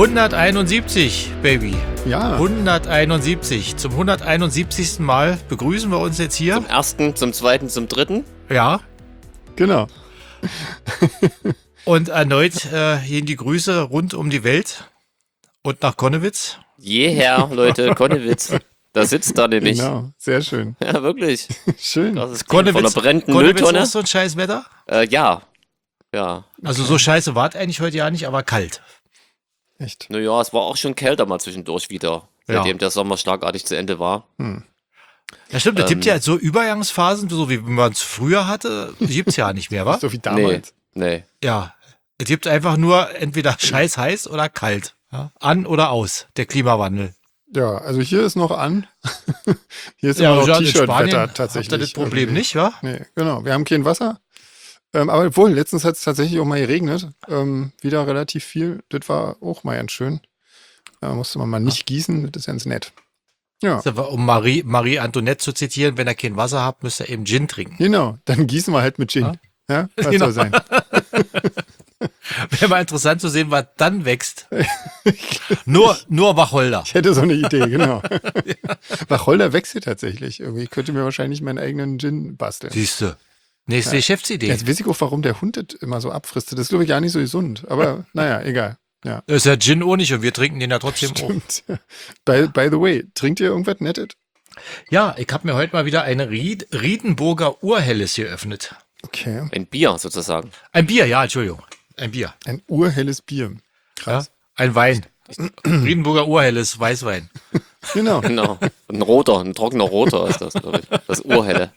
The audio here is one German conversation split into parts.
171, Baby. Ja. 171. Zum 171. Mal begrüßen wir uns jetzt hier. Zum ersten, zum zweiten, zum dritten. Ja. Genau. Und erneut gehen die Grüße rund um die Welt und nach Konnewitz. Jeher, Leute, Konnewitz. Da sitzt er nämlich. Genau, sehr schön. Ja, wirklich. Schön. Das ist von der brennenden Konnewitz Mülltonne. ist so ein scheiß Wetter? Ja. Ja. Also so scheiße war es eigentlich heute ja nicht, aber kalt. Echt. Naja, es war auch schon kälter mal zwischendurch wieder, seitdem der Sommer schlagartig zu Ende war. Ja stimmt, es gibt ja so Übergangsphasen, so wie man es früher hatte, gibt es ja nicht mehr, wa? So wie damals. Nee. Ja, es gibt einfach nur entweder scheiß heiß oder kalt. Ja? An oder aus, der Klimawandel. Ja, also hier ist noch an. Hier ist Ja, immer noch in Spanien T-Shirt-Wetter habt tatsächlich. ihr das Problem irgendwie. nicht, wa? Nee, genau. Wir haben kein Wasser. Aber obwohl, letztens hat es tatsächlich auch mal geregnet. Wieder relativ viel. Das war auch mal ganz schön. Da musste man mal nicht gießen. Das ist ganz nett. Ja, Um Marie Antoinette zu zitieren, wenn ihr kein Wasser habt, müsst ihr eben Gin trinken. genau. Dann gießen wir halt mit Gin. Ja, was Genau. soll sein. Wäre mal interessant zu sehen, was dann wächst. Nur Wacholder. Ich hätte so eine Idee, genau. Wacholder wächst hier tatsächlich. Irgendwie ich könnte mir wahrscheinlich meinen eigenen Gin basteln. Siehste. Nächste Geschäftsidee. Jetzt weiß ich auch, warum der Hund das immer so abfrisst. Das ist, glaube ich, gar nicht so gesund. Aber naja, egal. Ja, Das ist ja Gin auch nicht und wir trinken den ja trotzdem auch. stimmt. By the way, trinkt ihr irgendwas Nettes? Ja, ich habe mir heute mal wieder eine Riedenburger Urhelles geöffnet. Okay. Ein Bier sozusagen. Ein Bier, ja, Entschuldigung. Ein Bier. Ein urhelles Bier. Ja, Krass. ein Wein. Riedenburger Urhelles Weißwein. Genau. Genau. Ein trockener roter ist das, glaube ich. Das Urhelle.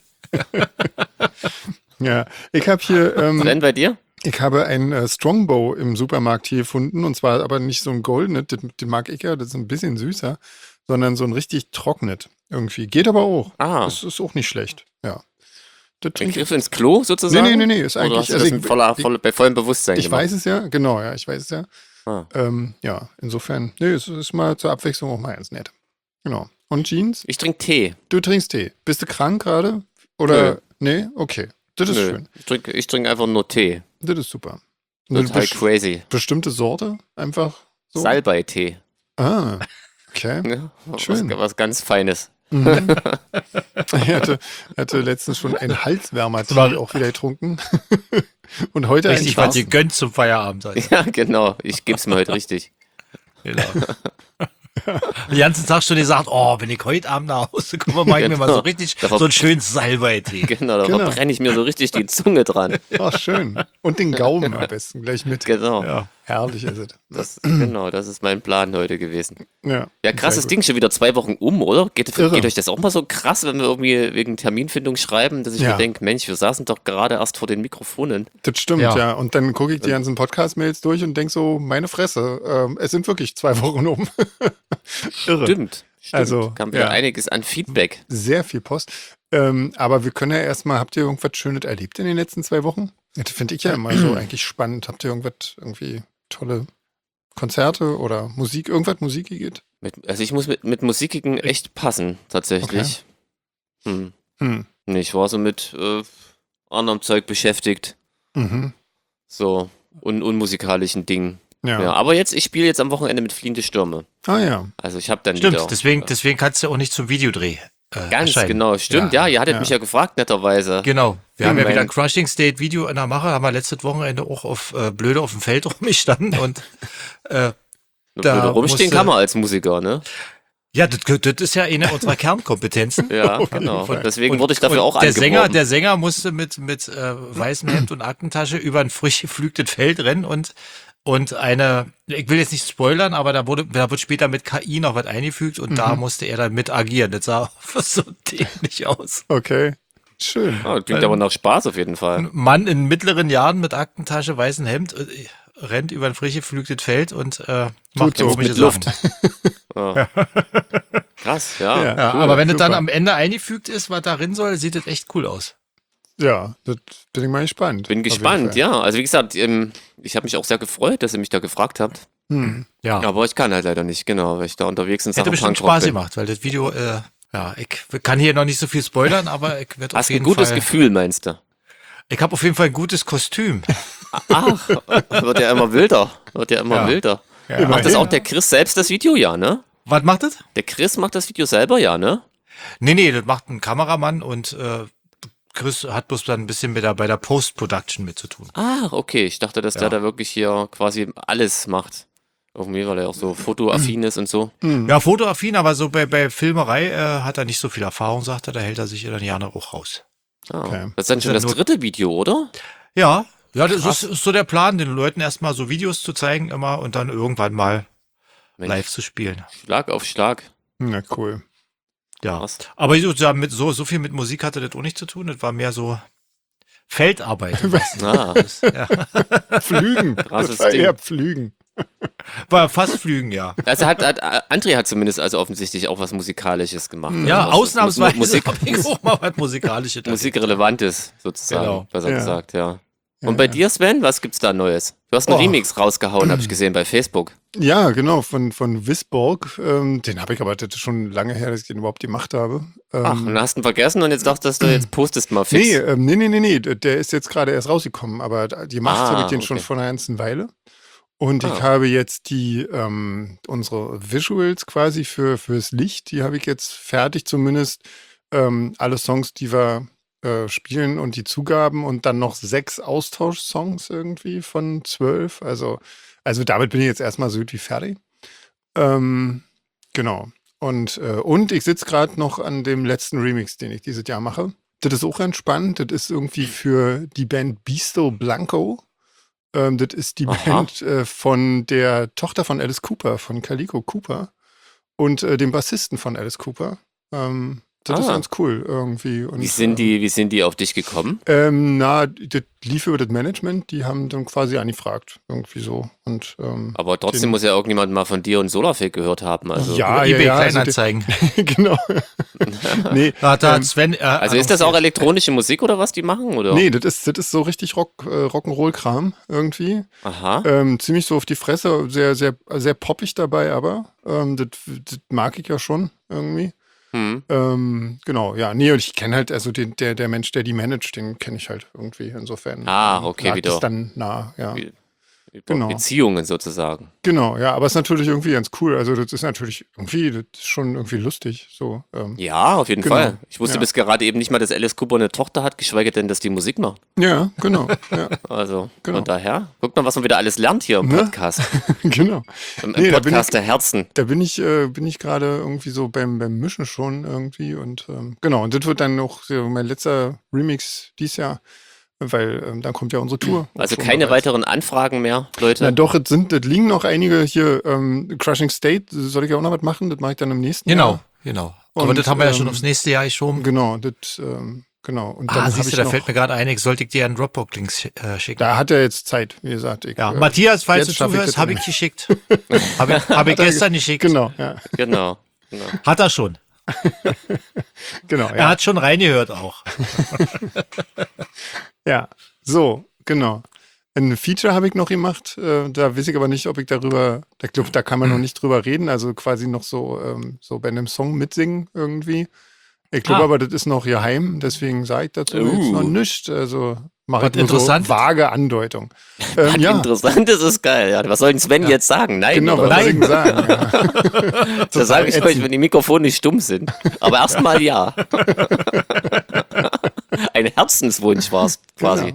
Ja, ich habe hier, Brenn bei dir? ich habe ein Strongbow im Supermarkt hier gefunden. Und zwar aber nicht so ein goldenes, den mag ich ja, das ist ein bisschen süßer, sondern so ein richtig trockenes irgendwie. Geht aber auch. Ah. Das ist auch nicht schlecht. Ja. Das Ein trinke ich. Griff ins Klo sozusagen? Nee, ist Oder eigentlich, hast du also das bei vollem Bewusstsein ich gemacht? weiß es ja, genau, ja, ich weiß es ja. Ah. Ja, insofern, nee, es ist mal zur Abwechslung auch mal ganz nett. Genau. Und Jeans? Ich trinke Tee. Du trinkst Tee. Bist du krank gerade? Oder? Nee? Okay. Das ist Nö. schön. Ich trinke einfach nur Tee. Das ist super. Eine Total crazy. bestimmte Sorte? Einfach so? Salbei-Tee. Ah, okay. Ja, Schön. was ganz Feines. Mhm. Ich hatte letztens schon einen Halswärmer-Tee auch wieder getrunken. Und heute Richtig einen was schwarzen. gegönnt zum Feierabend. Also. Ja, genau. Ich geb's mir heute richtig. Genau. Den ganzen Tag schon gesagt, oh, wenn ich heute Abend nach Hause komme, mache ich mir mal so richtig so einen schönen Salbei-Tee. Genau, da Genau. verbrenne ich mir so richtig die Zunge dran. Ach, schön. Und den Gaumen am besten gleich mit. Genau. Ja. Herrlich ist es. Das ist mein Plan heute gewesen. Ja, Ja, krasses sehr Ding, schon wieder 2 Wochen oder? Geht Irre. euch das auch mal so krass, wenn wir irgendwie wegen Terminfindung schreiben, dass ich Ja. mir denke, Mensch, wir saßen doch gerade erst vor den Mikrofonen. gut. Das stimmt, Ja. ja. Und dann gucke ich die ganzen Podcast-Mails durch und denke so, meine Fresse, es sind wirklich 2 Wochen um. Irre. Stimmt. Also, Kam wieder ja. einiges an Feedback. Sehr viel Post. Aber wir können ja erstmal, habt ihr irgendwas Schönes erlebt in den letzten 2 Wochen? Das finde ich ja immer so eigentlich spannend. Habt ihr irgendwie tolle Konzerte oder Musik, irgendwas Musikiges? Also ich muss mit Musikigen echt passen, tatsächlich. Nee, ich war so mit anderem Zeug beschäftigt. Mhm. So, unmusikalischen Dingen. Ja. Ja, aber ich spiele jetzt am Wochenende mit Fliehende Stürme. Ah ja. Also ich habe dann Stimmt, wieder... deswegen kannst du auch nicht zum Videodreh Ganz erscheinen. genau, stimmt, ja, ihr hattet mich ja gefragt, netterweise. Genau. Wir haben ja Mein- wieder Crushing State Video in der Mache, haben wir letztes Wochenende auch auf blöde auf dem Feld rumgestanden und da Blöde rumstehen musste- kann man als Musiker, ne? ja, das ist ja eine unserer Kernkompetenzen. Ja, genau. Fall. Und deswegen wurde ich dafür und auch der angeworben. Der Sänger musste mit weißem Hemd und Aktentasche über ein frisch gepflügtes Feld rennen und eine, ich will jetzt nicht spoilern, aber da wird später mit KI noch was eingefügt und da musste er dann mit agieren. Das sah so dämlich aus. Okay. Schön. Ah, klingt aber nach Spaß auf jeden Fall. Ein Mann in mittleren Jahren mit Aktentasche, weißem Hemd rennt über ein frisch gepflügtes Feld und macht so komische mit Sachen. Ja. Krass, ja. Ja. Ja, Cool, aber wenn es dann super. am Ende eingefügt ist, was darin soll, sieht es echt cool aus. Ja, das bin ich mal gespannt. Bin Auf jeden gespannt, Fall. ja. Also wie gesagt, ich habe mich auch sehr gefreut, dass ihr mich da gefragt habt. Ja, Aber ich kann halt leider nicht, genau, weil ich da unterwegs in hätte Sachen bestimmt Punkrock Spaß bin. gemacht, weil das Video, ja, ich kann hier noch nicht so viel spoilern, aber ich werde auf Hast ein jeden gutes Fall, Gefühl, meinst du? ich habe auf jeden Fall ein gutes Kostüm. Ach, wird ja immer wilder. Wird ja immer Ja. wilder. Ja. Macht das auch der Chris selbst das Video, ja, ne? Was macht das? Der Chris macht das Video selber, ja, ne? Nee, das macht ein Kameramann und Chris hat bloß dann ein bisschen bei der Post-Production mit zu tun. Ah, okay. Ich dachte, dass der da wirklich hier quasi alles macht. Irgendwie, weil er auch so fotoaffin ist und so. Ja, fotoaffin, aber so bei Filmerei hat er nicht so viel Erfahrung, sagt er. Da hält er sich dann gerne auch raus. Ah, Okay. das ist dann schon das dritte Video, oder? Ja, das ist so der Plan, den Leuten erstmal so Videos zu zeigen immer und dann irgendwann mal Mensch, live zu spielen. Schlag auf Schlag. Na cool. Ja, Krass. aber so viel mit Musik hatte das auch nicht zu tun. Das war mehr so Feldarbeit. Ah, Pflügen. Krasses Das war Ding. eher Pflügen. War fast Flügen, ja. also André hat zumindest also offensichtlich auch was Musikalisches gemacht. Ja, Was ausnahmsweise Musik, hab ich auch mal was Musikalisches. Musikrelevantes sozusagen, Genau. besser Ja. gesagt, ja. Ja, Und bei ja. dir, Sven, was gibt's da Neues? Du hast einen Oh. Remix rausgehauen, habe ich gesehen bei Facebook. Ja, genau, von Wisborg. Den habe ich aber, das ist schon lange her, dass ich den überhaupt gemacht habe. Ach, und dann hast du ihn vergessen und jetzt dachtest du, jetzt postest mal fix. Nee, der ist jetzt gerade erst rausgekommen, aber gemacht habe ich den schon okay. vor einer ganzen Weile. Und ich Ah. habe jetzt unsere Visuals quasi fürs Licht, die habe ich jetzt fertig, zumindest alle Songs, die wir spielen und die Zugaben und dann noch 6 Austauschsongs irgendwie von 12. Also damit bin ich jetzt erstmal so gut wie fertig. Genau. Und ich sitze gerade noch an dem letzten Remix, den ich dieses Jahr mache. Das ist auch entspannt. Das ist irgendwie für die Band Bisto Blanco. Das ist die Aha. Band von der Tochter von Alice Cooper, von Calico Cooper und dem Bassisten von Alice Cooper. Das ist Ah. ganz cool irgendwie. Und, Wie sind die auf dich gekommen? das lief über das Management, die haben dann quasi angefragt, irgendwie so. Und Aber trotzdem muss ja irgendjemand mal von dir und Solarfake gehört haben. Also, ja, eBay ja, Kleinanzeigen. genau. Nee, Da hat Sven. also ist das auch elektronische Musik oder was die machen? Oder? nee, das ist so richtig Rock'n'Roll-Kram irgendwie. Aha. Ziemlich so auf die Fresse, sehr, sehr, sehr poppig dabei, aber das mag ich ja schon irgendwie. Genau, ja, nee, und ich kenne halt, also der Mensch, der die managt, den kenne ich halt irgendwie, insofern. Okay, lag wieder. das dann nah, ja. Wie- Über Genau. Beziehungen sozusagen. Genau, ja, aber es ist natürlich irgendwie ganz cool, also das ist natürlich irgendwie, das ist schon irgendwie lustig, so. Ja, auf jeden Genau. Fall. Ich wusste Ja. bis gerade eben nicht mal, dass Alice Cooper eine Tochter hat, geschweige denn, dass die Musik macht. Ja, genau, ja, Also Genau. von daher, guck mal, was man wieder alles lernt hier im Ne? Podcast. genau. Im Nee, da bin Podcast der Herzen. Da bin ich gerade irgendwie so beim Mischen schon irgendwie und genau, und das wird dann noch so mein letzter Remix dieses Jahr, weil dann kommt ja unsere Tour. Also schon keine bereits. weiteren Anfragen mehr, Leute. Na doch, es liegen noch einige hier, Crushing State, soll ich ja auch noch was machen, das mache ich dann im nächsten Jahr. Genau. Aber Und, das haben wir ja schon aufs nächste Jahr geschoben. Genau, genau. Und dann Siehst hab du, da noch, fällt mir gerade ein, ich sollte dir einen Dropbox-Link schicken. da hat er jetzt Zeit, wie gesagt. Ja, Matthias, falls du jetzt schaff ich zuhörst, das habe dann. ich geschickt. Habe ich gestern geschickt. Genau, ja, Genau. Hat er schon. genau, Er ja. hat schon reingehört auch. Ja, so, genau. Ein Feature habe ich noch gemacht, da weiß ich aber nicht, ob ich darüber, ich glaube, da kann man noch nicht drüber reden, also quasi noch so bei einem Song mitsingen irgendwie. Ich glaube aber, das ist noch geheim, deswegen sage ich dazu jetzt noch nichts, also mache Was ich nur so interessant? vage Andeutung. Ja. Interessant, das ist geil. Ja, was soll denn Sven jetzt sagen? Nein, Genau, oder? was soll ich denn sagen? Ja. Das sage ich euch, ätzend. wenn die Mikrofone nicht stumm sind. Aber erstmal ja. Ein Herzenswunsch war es quasi.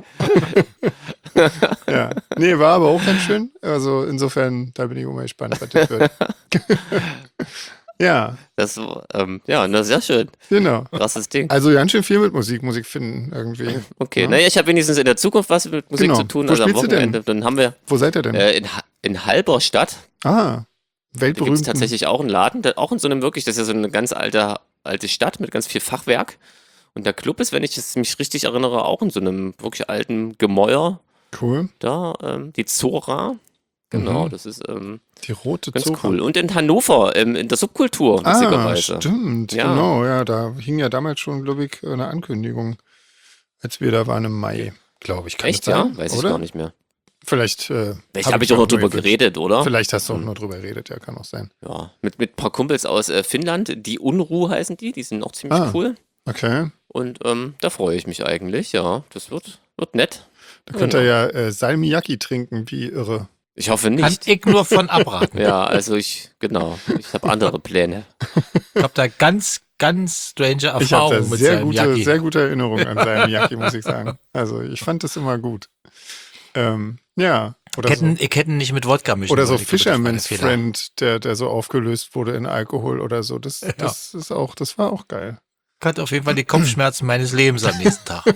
Ja. Nee, war aber auch ganz schön, also insofern, da bin ich auch mal gespannt, was das wird. Ja, Das, na, sehr schön. genau. Krasses Ding. Also ganz schön viel mit Musik finden irgendwie. Okay, Ja. naja, ich habe wenigstens in der Zukunft was mit Musik Genau. zu tun. Wo Also am spielst du denn? Wochenende. Dann haben wir Wo seid ihr denn? in Halberstadt, Ah, da gibt es weltberühmt. tatsächlich auch einen Laden, der auch in so einem wirklich, das ist ja so eine ganz alte Stadt mit ganz viel Fachwerk. Und der Club ist, wenn ich es mich richtig erinnere, auch in so einem wirklich alten Gemäuer Cool. da, die Zora. Genau, Mhm. das ist Die rote ganz Zora. cool. Und in Hannover, in der Subkultur, lustigerweise. Stimmt, Ja. genau. Ja, da hing ja damals schon, glaube ich, eine Ankündigung, als wir da waren im Mai, glaube ich. Kann Echt, das ja? sein? Weiß ich Oder? gar nicht mehr. Vielleicht Vielleicht habe ich auch noch drüber geredet, oder? Vielleicht hast du auch nur drüber geredet, ja, kann auch sein. Ja, mit ein paar Kumpels aus Finnland, die Unruh heißen die sind auch ziemlich cool. Okay. Und da freue ich mich eigentlich, ja. Das wird nett. Da könnt ihr ja Salmiakki trinken, wie irre. Ich hoffe Kann nicht. ich nur von abraten. Ja, also ich habe andere Pläne. Ich habe da ganz strange Ich habe da Erfahrungen mit seinem Yaki. sehr gute Erinnerungen an seinen Yaki, muss ich sagen. Also ich fand das immer gut. Ja, oder so. Ich hätte nicht mit Wodka mischen Oder so wollen. Ich glaube, das war ein Fisherman's Fehler. Friend, der so aufgelöst wurde in Alkohol oder so. Das war auch geil. Ich hatte auf jeden Fall die Kopfschmerzen meines Lebens am nächsten Tag.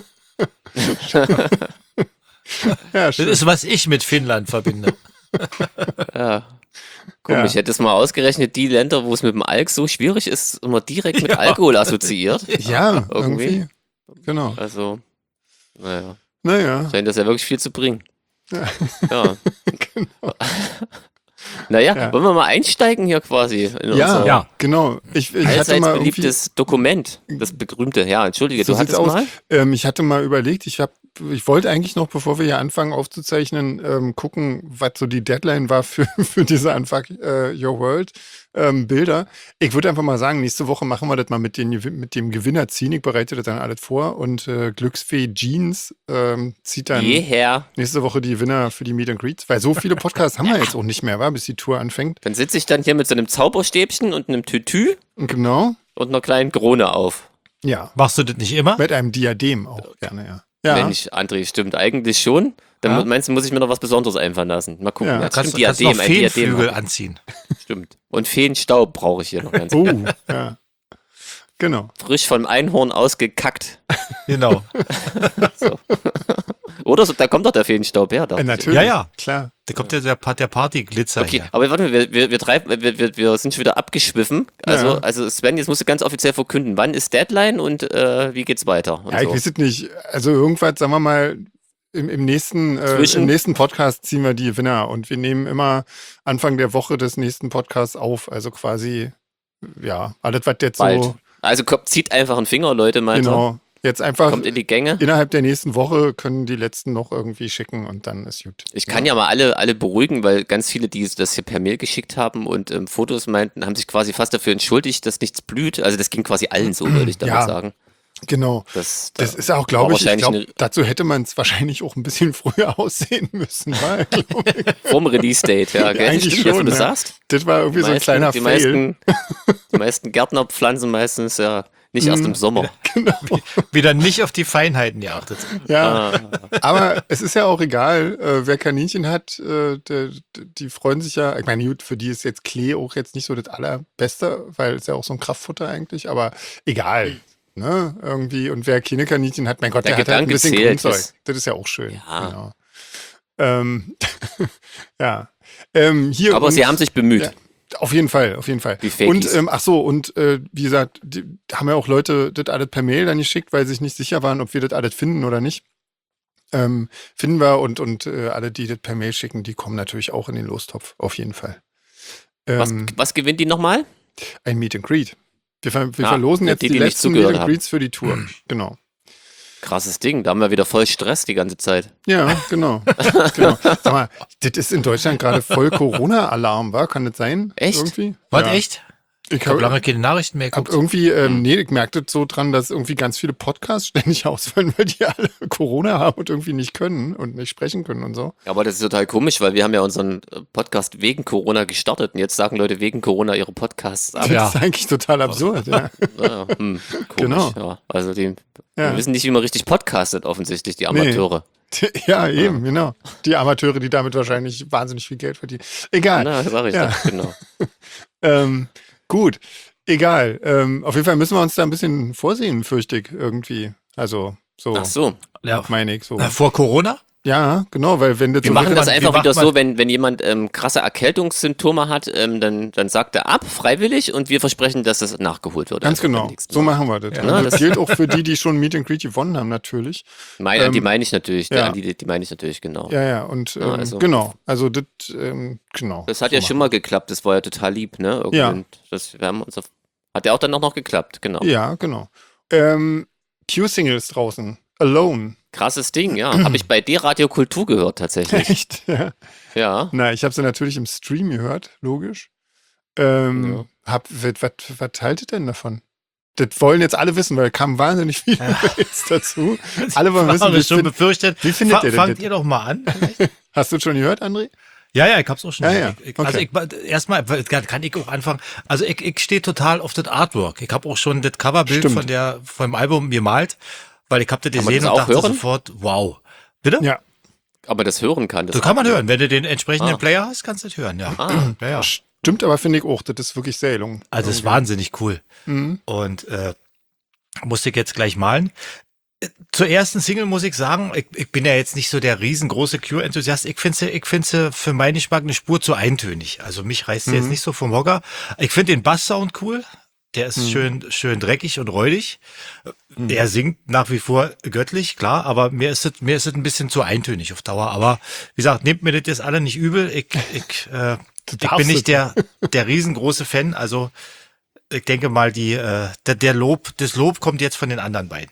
Ja, Das schön. ist, was ich mit Finnland verbinde. Ja. Komisch, ich hätte es mal ausgerechnet, die Länder, wo es mit dem Alk so schwierig ist, immer direkt mit Alkohol assoziiert. Ja, Irgendwie. irgendwie. Genau. Also, naja, Naja, scheint das ja wirklich viel zu bringen. Ja. Ja. genau. Naja, Ja. wollen wir mal einsteigen hier quasi in Ja, unser Ja. genau. Ich hatte allseits mal irgendwie, beliebtes Dokument, das berühmte. Ja, entschuldige, So du sieht's hattest aus. mal? Ich hatte mal überlegt, ich wollte eigentlich noch, bevor wir hier anfangen aufzuzeichnen, gucken, was so die Deadline war für diese Unfuck Your World Bilder. Ich würde einfach mal sagen, nächste Woche machen wir das mal mit dem Gewinner ziehen. Ich bereite das dann alles vor und Glücksfee Jeans zieht dann Jeher. nächste Woche die Gewinner für die Meet and Greets, weil so viele Podcasts haben wir jetzt auch nicht mehr, bis die Tour anfängt. Dann sitze ich dann hier mit so einem Zauberstäbchen und einem Tütü Und genau, und einer kleinen Krone auf. ja, Machst du das nicht immer? mit einem Diadem auch gerne, ja. Ja, Mensch, André, stimmt eigentlich schon. Dann Ja. meinst du, muss ich mir noch was Besonderes einfallen lassen. Mal gucken. Ja. Ja, Kannst stimmt, du noch ein Diadem. Feenflügel hab anziehen. ich. Stimmt. Und Feenstaub brauche ich hier noch ganz. ja. Genau. Frisch vom Einhorn ausgekackt. Genau. Oder so, da kommt doch der Feenstaub her. dachte ich. Natürlich. Ja, ja. Klar. Da kommt ja der Partyglitzer Okay, hier. aber warte mal, wir sind schon wieder abgeschwiffen. Ja. Also Sven, jetzt musst du ganz offiziell verkünden, wann ist Deadline und wie geht's weiter? Und Ja, ich so. weiß es nicht. Also irgendwas, sagen wir mal, im nächsten Podcast ziehen wir die Gewinner und wir nehmen immer Anfang der Woche des nächsten Podcasts auf. Also quasi, ja, alles, was jetzt Bald. so, Also zieht einfach einen Finger, Leute, mal. genau, jetzt einfach Kommt in die Gänge. innerhalb der nächsten Woche können die letzten noch irgendwie schicken und dann ist gut. Ich kann ja mal alle beruhigen, weil ganz viele, die das hier per Mail geschickt haben und Fotos meinten, haben sich quasi fast dafür entschuldigt, dass nichts blüht. Also das ging quasi allen so, würde ich damit Ja. sagen. Genau. Das Das ist auch, war glaube ich, wahrscheinlich dazu hätte man es wahrscheinlich auch ein bisschen früher aussehen müssen, weil vorm Release-Date, ja. Gell? eigentlich Stimmt, jetzt, wo schon, du ja. sagst. das war irgendwie so ein kleiner die Fail. meisten Gärtner pflanzen meistens ja nicht erst im Sommer. Wieder nicht auf die Feinheiten geachtet. Ja, Ah, aber es ist ja auch egal, wer Kaninchen hat, die freuen sich ja. Ich meine, gut, für die ist jetzt Klee auch jetzt nicht so das Allerbeste, weil es ja auch so ein Kraftfutter eigentlich, aber egal. Ne, irgendwie. Und wer keine Kaninchen hat, mein Gott, Der der hat halt ein Gedanke bisschen zählt, Grundzeug. Das ist ja auch schön. Ja. Genau. Ja. Hier aber und- sie haben sich bemüht. Ja. Auf jeden Fall, auf jeden Fall. Die Fakies. Und ach so, und wie gesagt, die haben ja auch Leute das alles per Mail dann geschickt, weil sie sich nicht sicher waren, ob wir das alles finden oder nicht. Finden wir und alle, die das per Mail schicken, die kommen natürlich auch in den Lostopf, auf jeden Fall. Was gewinnt die nochmal? Ein Meet and Greet. Wir Ah, verlosen jetzt die die nicht letzten Meet zugehört and haben. Greets für die Tour. Genau. Krasses Ding. Da haben wir wieder voll Stress die ganze Zeit. Ja, genau. Genau. Sag mal, das ist in Deutschland gerade voll Corona-Alarm, war? Kann das sein? Echt? Irgendwie? Was, Ja. echt? Ich Ich habe habe lange keine Nachrichten mehr hab geguckt. irgendwie, nee, ich merkte so dran, dass irgendwie ganz viele Podcasts ständig ausfallen, weil die alle Corona haben und irgendwie nicht können und nicht sprechen können und so. Aber das ist total komisch, weil wir haben ja unseren Podcast wegen Corona gestartet und jetzt sagen Leute wegen Corona ihre Podcasts ab. Ja. Das ist eigentlich total absurd, ja. Ja, komisch, Genau. ja. Also die Ja. wissen nicht, wie man richtig podcastet, offensichtlich, die Amateure. Ja, eben, genau. Die Amateure, die damit wahrscheinlich wahnsinnig viel Geld verdienen. Egal. Na, sag ich Ja. doch, genau. Gut, egal. Auf jeden Fall müssen wir uns da ein bisschen vorsehen, fürchte ich, irgendwie. Also, so, Ach so. Ja. meine ich so. Vor Corona? Ja, genau, weil wenn das Wir so machen wird, das man- einfach wie wieder macht so, wenn jemand krasse Erkältungssymptome hat, dann sagt er ab, freiwillig, und wir versprechen, dass das nachgeholt wird. ganz einfach beim genau. nächsten So Mal. machen wir das. Ja. Und Na, das das- gilt auch für die schon Meet and Greet gewonnen haben, natürlich. Die Ähm, meine ich natürlich, ja. die meine ich natürlich, genau. Ja, ja, und Ja, also- genau. Also das, genau. Das hat so ja schon mal geklappt, das war ja total lieb, ne? Irgendwie. Ja. Und hat ja auch dann noch geklappt, genau. Ja, genau. Q-Singles draußen. Alone. Krasses Ding, ja. Habe ich bei D-Radio Kultur gehört, tatsächlich. Echt? Ja. Ja. Na, ich habe sie natürlich im Stream gehört, logisch. Was haltet denn davon? Das wollen jetzt alle wissen, weil kamen wahnsinnig viele Mails dazu. Alle wollen wissen, Haben wir schon befürchtet. wie findet ihr denn Fangt das? ihr doch mal an. Hast du das schon gehört, André? Ja, ich hab's auch schon. Ja, ja, Also okay. erstmal kann ich auch anfangen. Also ich stehe total auf das Artwork. Ich habe auch schon das Coverbild Stimmt. vom Album gemalt, weil ich hab das Kann man gesehen das und auch dachte hören? sofort, wow. Bitte? Ja, Aber das hören kann, das So kann man Artwork. hören. Wenn du den entsprechenden Ah. Player hast, kannst du das hören, ja. Ah, Ja. stimmt, aber finde ich auch, das ist wirklich sehr gelungen. Also es ist wahnsinnig cool. Mhm. Und musste ich jetzt gleich malen. Zur ersten Single muss ich sagen, ich bin ja jetzt nicht so der riesengroße Cure-Enthusiast. Ich finde sie für meinen Geschmack eine Spur zu eintönig. Also mich reißt sie jetzt nicht so vom Hocker. Ich finde den Bass-Sound cool. Der ist schön dreckig und räudig. Er singt nach wie vor göttlich, klar, aber mir ist es ein bisschen zu eintönig auf Dauer. Aber wie gesagt, nehmt mir das jetzt alle nicht übel. Ich darfst bin nicht es. der riesengroße Fan. Also ich denke mal, das Lob kommt jetzt von den anderen beiden.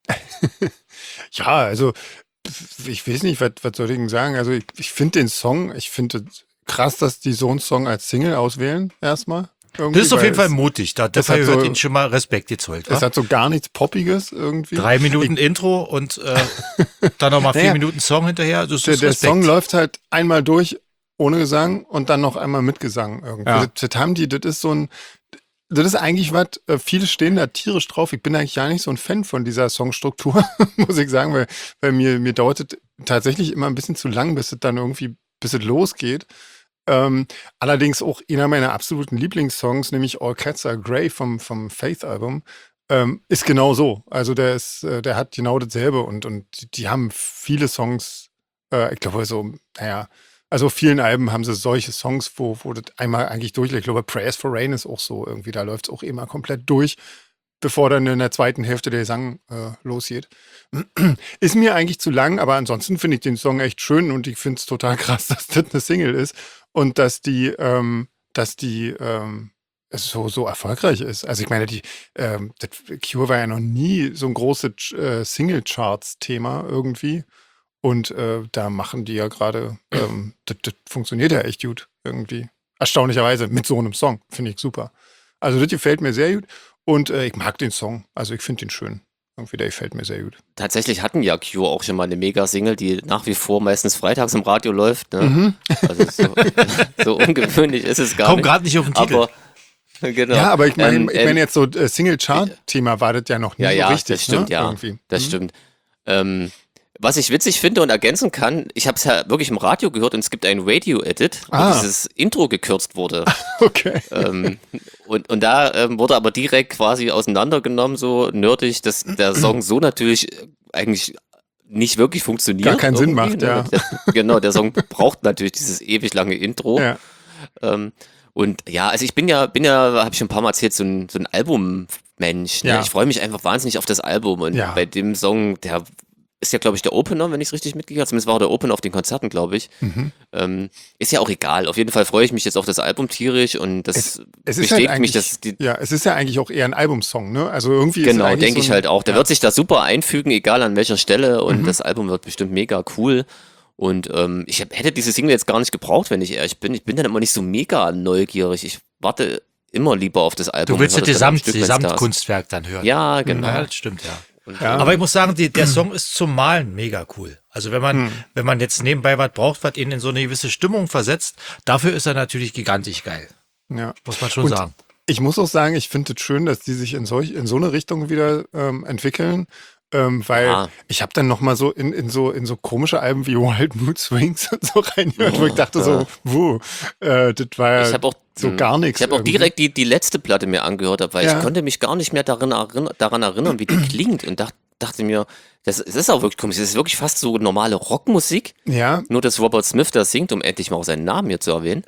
Ja, also ich weiß nicht, was soll ich denn sagen? Also ich finde den Song, ich finde krass, dass die so einen Song als Single auswählen, erstmal. Irgendwie, Das ist auf weil jeden Fall mutig. Dafür hat so- wird Ihnen schon mal Respekt gezollt. es Wa? hat so gar nichts Poppiges irgendwie. 3 Minuten Intro und dann nochmal 4 Naja, Minuten Song hinterher. Das Der, ist der Respekt. Song läuft halt einmal durch ohne Gesang und dann noch einmal mit Gesang irgendwie. Ja. Das haben die, das ist so ein, das ist eigentlich was, viele stehen da tierisch drauf. Ich bin eigentlich gar nicht so ein Fan von dieser Songstruktur, muss ich sagen, weil mir dauert es tatsächlich immer ein bisschen zu lang, bis es losgeht. Allerdings auch einer meiner absoluten Lieblingssongs, nämlich All Cats Are Grey vom Faith-Album, ist genau so. Also der hat genau dasselbe und die haben viele Songs, ich glaube so, naja, also auf vielen Alben haben sie solche Songs, wo das einmal eigentlich durchläuft. Ich glaube, Prayers for Rain ist auch so irgendwie, da läuft es auch immer komplett durch, bevor dann in der zweiten Hälfte der Gesang losgeht. Ist mir eigentlich zu lang, aber ansonsten finde ich den Song echt schön und ich finde es total krass, dass das eine Single ist und dass die es so erfolgreich ist. Also ich meine, das Cure war ja noch nie so ein großes Single-Charts-Thema irgendwie. Und da machen die ja gerade, das funktioniert ja echt gut irgendwie. Erstaunlicherweise mit so einem Song, finde ich super. Also das gefällt mir sehr gut und ich mag den Song. Also ich finde den schön. Irgendwie, der gefällt mir sehr gut. tatsächlich hatten ja Cure auch schon mal eine Mega-Single, die nach wie vor meistens freitags im Radio läuft. Ne? Mhm. Also so ungewöhnlich ist es gar Komm nicht. gerade nicht auf den Titel. Aber genau. Ja, aber ich meine, Ähm, jetzt so Single-Chart-Thema war das ja noch nie Ja, so ja, richtig. das stimmt, ne? ja. Irgendwie. Das stimmt. Was ich witzig finde und ergänzen kann, ich habe es ja wirklich im Radio gehört und es gibt einen Radio-Edit, wo Ah. dieses Intro gekürzt wurde. Okay. Und da wurde aber direkt quasi auseinandergenommen, so nerdig, dass der Song so natürlich eigentlich nicht wirklich funktioniert. Gar keinen Sinn irgendwie, macht, ne? ja. Genau, der Song braucht natürlich dieses ewig lange Intro. Ja. Und ja, also ich bin ja, habe ich schon ein paar Mal erzählt, so ein Albummensch. Ne? Ja. Ich freue mich einfach wahnsinnig auf das Album. Und Ja. bei dem Song, der ist ja, glaube ich, der Opener, wenn ich es richtig mitgekriegt habe. Zumindest war der Opener auf den Konzerten, glaube ich. Ist ja auch egal. Auf jeden Fall freue ich mich jetzt auf das Album tierisch und das Es ist bestätigt halt mich, eigentlich, dass die. ja, es ist ja eigentlich auch eher ein Albumsong, ne? Also irgendwie ist es Genau, eigentlich denke so ich ein- halt auch. Der ja. wird sich da super einfügen, egal an welcher Stelle. Und das Album wird bestimmt mega cool. Und hätte diese Single jetzt gar nicht gebraucht, wenn ich ehrlich bin. Ich bin dann immer nicht so mega neugierig. Ich warte immer lieber auf das Album. Du willst und das höre dann am Stück, wenn's da ist. Gesamtkunstwerk dann hören. Ja, genau. Ja, das stimmt, ja. Ja. Aber ich muss sagen, der Song ist zum Malen mega cool. Also wenn man jetzt nebenbei was braucht, was ihn in so eine gewisse Stimmung versetzt, dafür ist er natürlich gigantisch geil. Ja. Muss man schon Und sagen. Ich muss auch sagen, ich finde es schön, dass die sich in so eine Richtung wieder entwickeln. Weil Ja. ich habe dann noch mal so in so komische Alben wie Wild Mood Swings und so reingehört, wo ich dachte so, das war ja Ich habe auch so gar nichts. Ich habe auch irgendwie. direkt die letzte Platte mir angehört, weil Ja. ich konnte mich gar nicht mehr daran erinnern, wie die klingt und dachte mir, das ist auch wirklich komisch. Das ist wirklich fast so normale Rockmusik, Ja, nur dass Robert Smith da singt, um endlich mal auch seinen Namen hier zu erwähnen.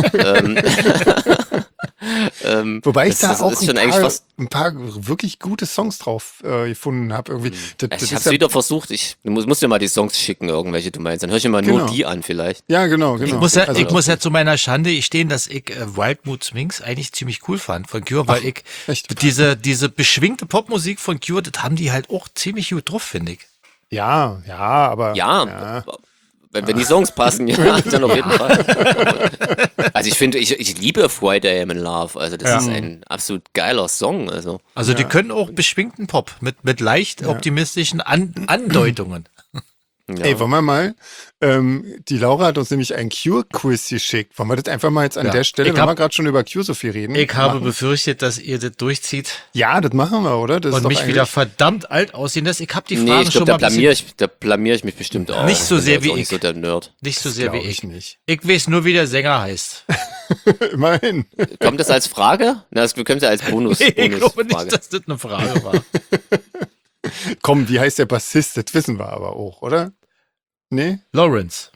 wobei ich das- da das auch ist schon eigentlich fast- ein paar wirklich gute Songs drauf gefunden habe. Irgendwie. Das Ich ist habe wieder versucht, du musst dir mal die Songs schicken, irgendwelche du meinst. Dann höre ich mir mal Genau. nur die an vielleicht. ja, genau. Ich muss ja, Also- ich muss ja zu meiner Schande gestehen, dass ich Wild Mood Swings eigentlich ziemlich cool fand von Cure, weil ich echt? diese beschwingte Popmusik von Cure, das haben die halt auch ziemlich gut drauf, finde ich. Ja, aber Ja, wenn die Songs passen, ja, dann auf jeden Fall. Also ich finde, ich liebe Friday I'm in Love. Also das ist ein absolut geiler Song. Also Also die können auch beschwingten Pop mit leicht optimistischen Andeutungen. Ja. Ey, wollen wir mal, die Laura hat uns nämlich ein Cure-Quiz geschickt. Wollen wir das einfach mal jetzt an Ja. der Stelle, Ich wenn hab- wir gerade schon über Cure so viel reden? Ich habe machen? befürchtet, dass ihr das durchzieht Ja, das machen wir, oder? Das ist und doch mich wieder eigentlich- verdammt alt aussehen lässt. Ich habe die Nee, Fragen ich schon glaube, mal ein bisschen, da blamier ich mich bestimmt auch. Nicht so bin sehr jetzt wie auch nicht ich. so der Nerd. nicht so Das sehr wie glaub ich. nicht. Ich weiß nur, wie der Sänger heißt. Immerhin. Kommt das als Frage? Na, wir können es ja als Bonus. Ich glaube nicht, Bonusfrage. dass das eine Frage war. Komm, wie heißt der Bassist? Das wissen wir aber auch, oder? Nee? Lawrence.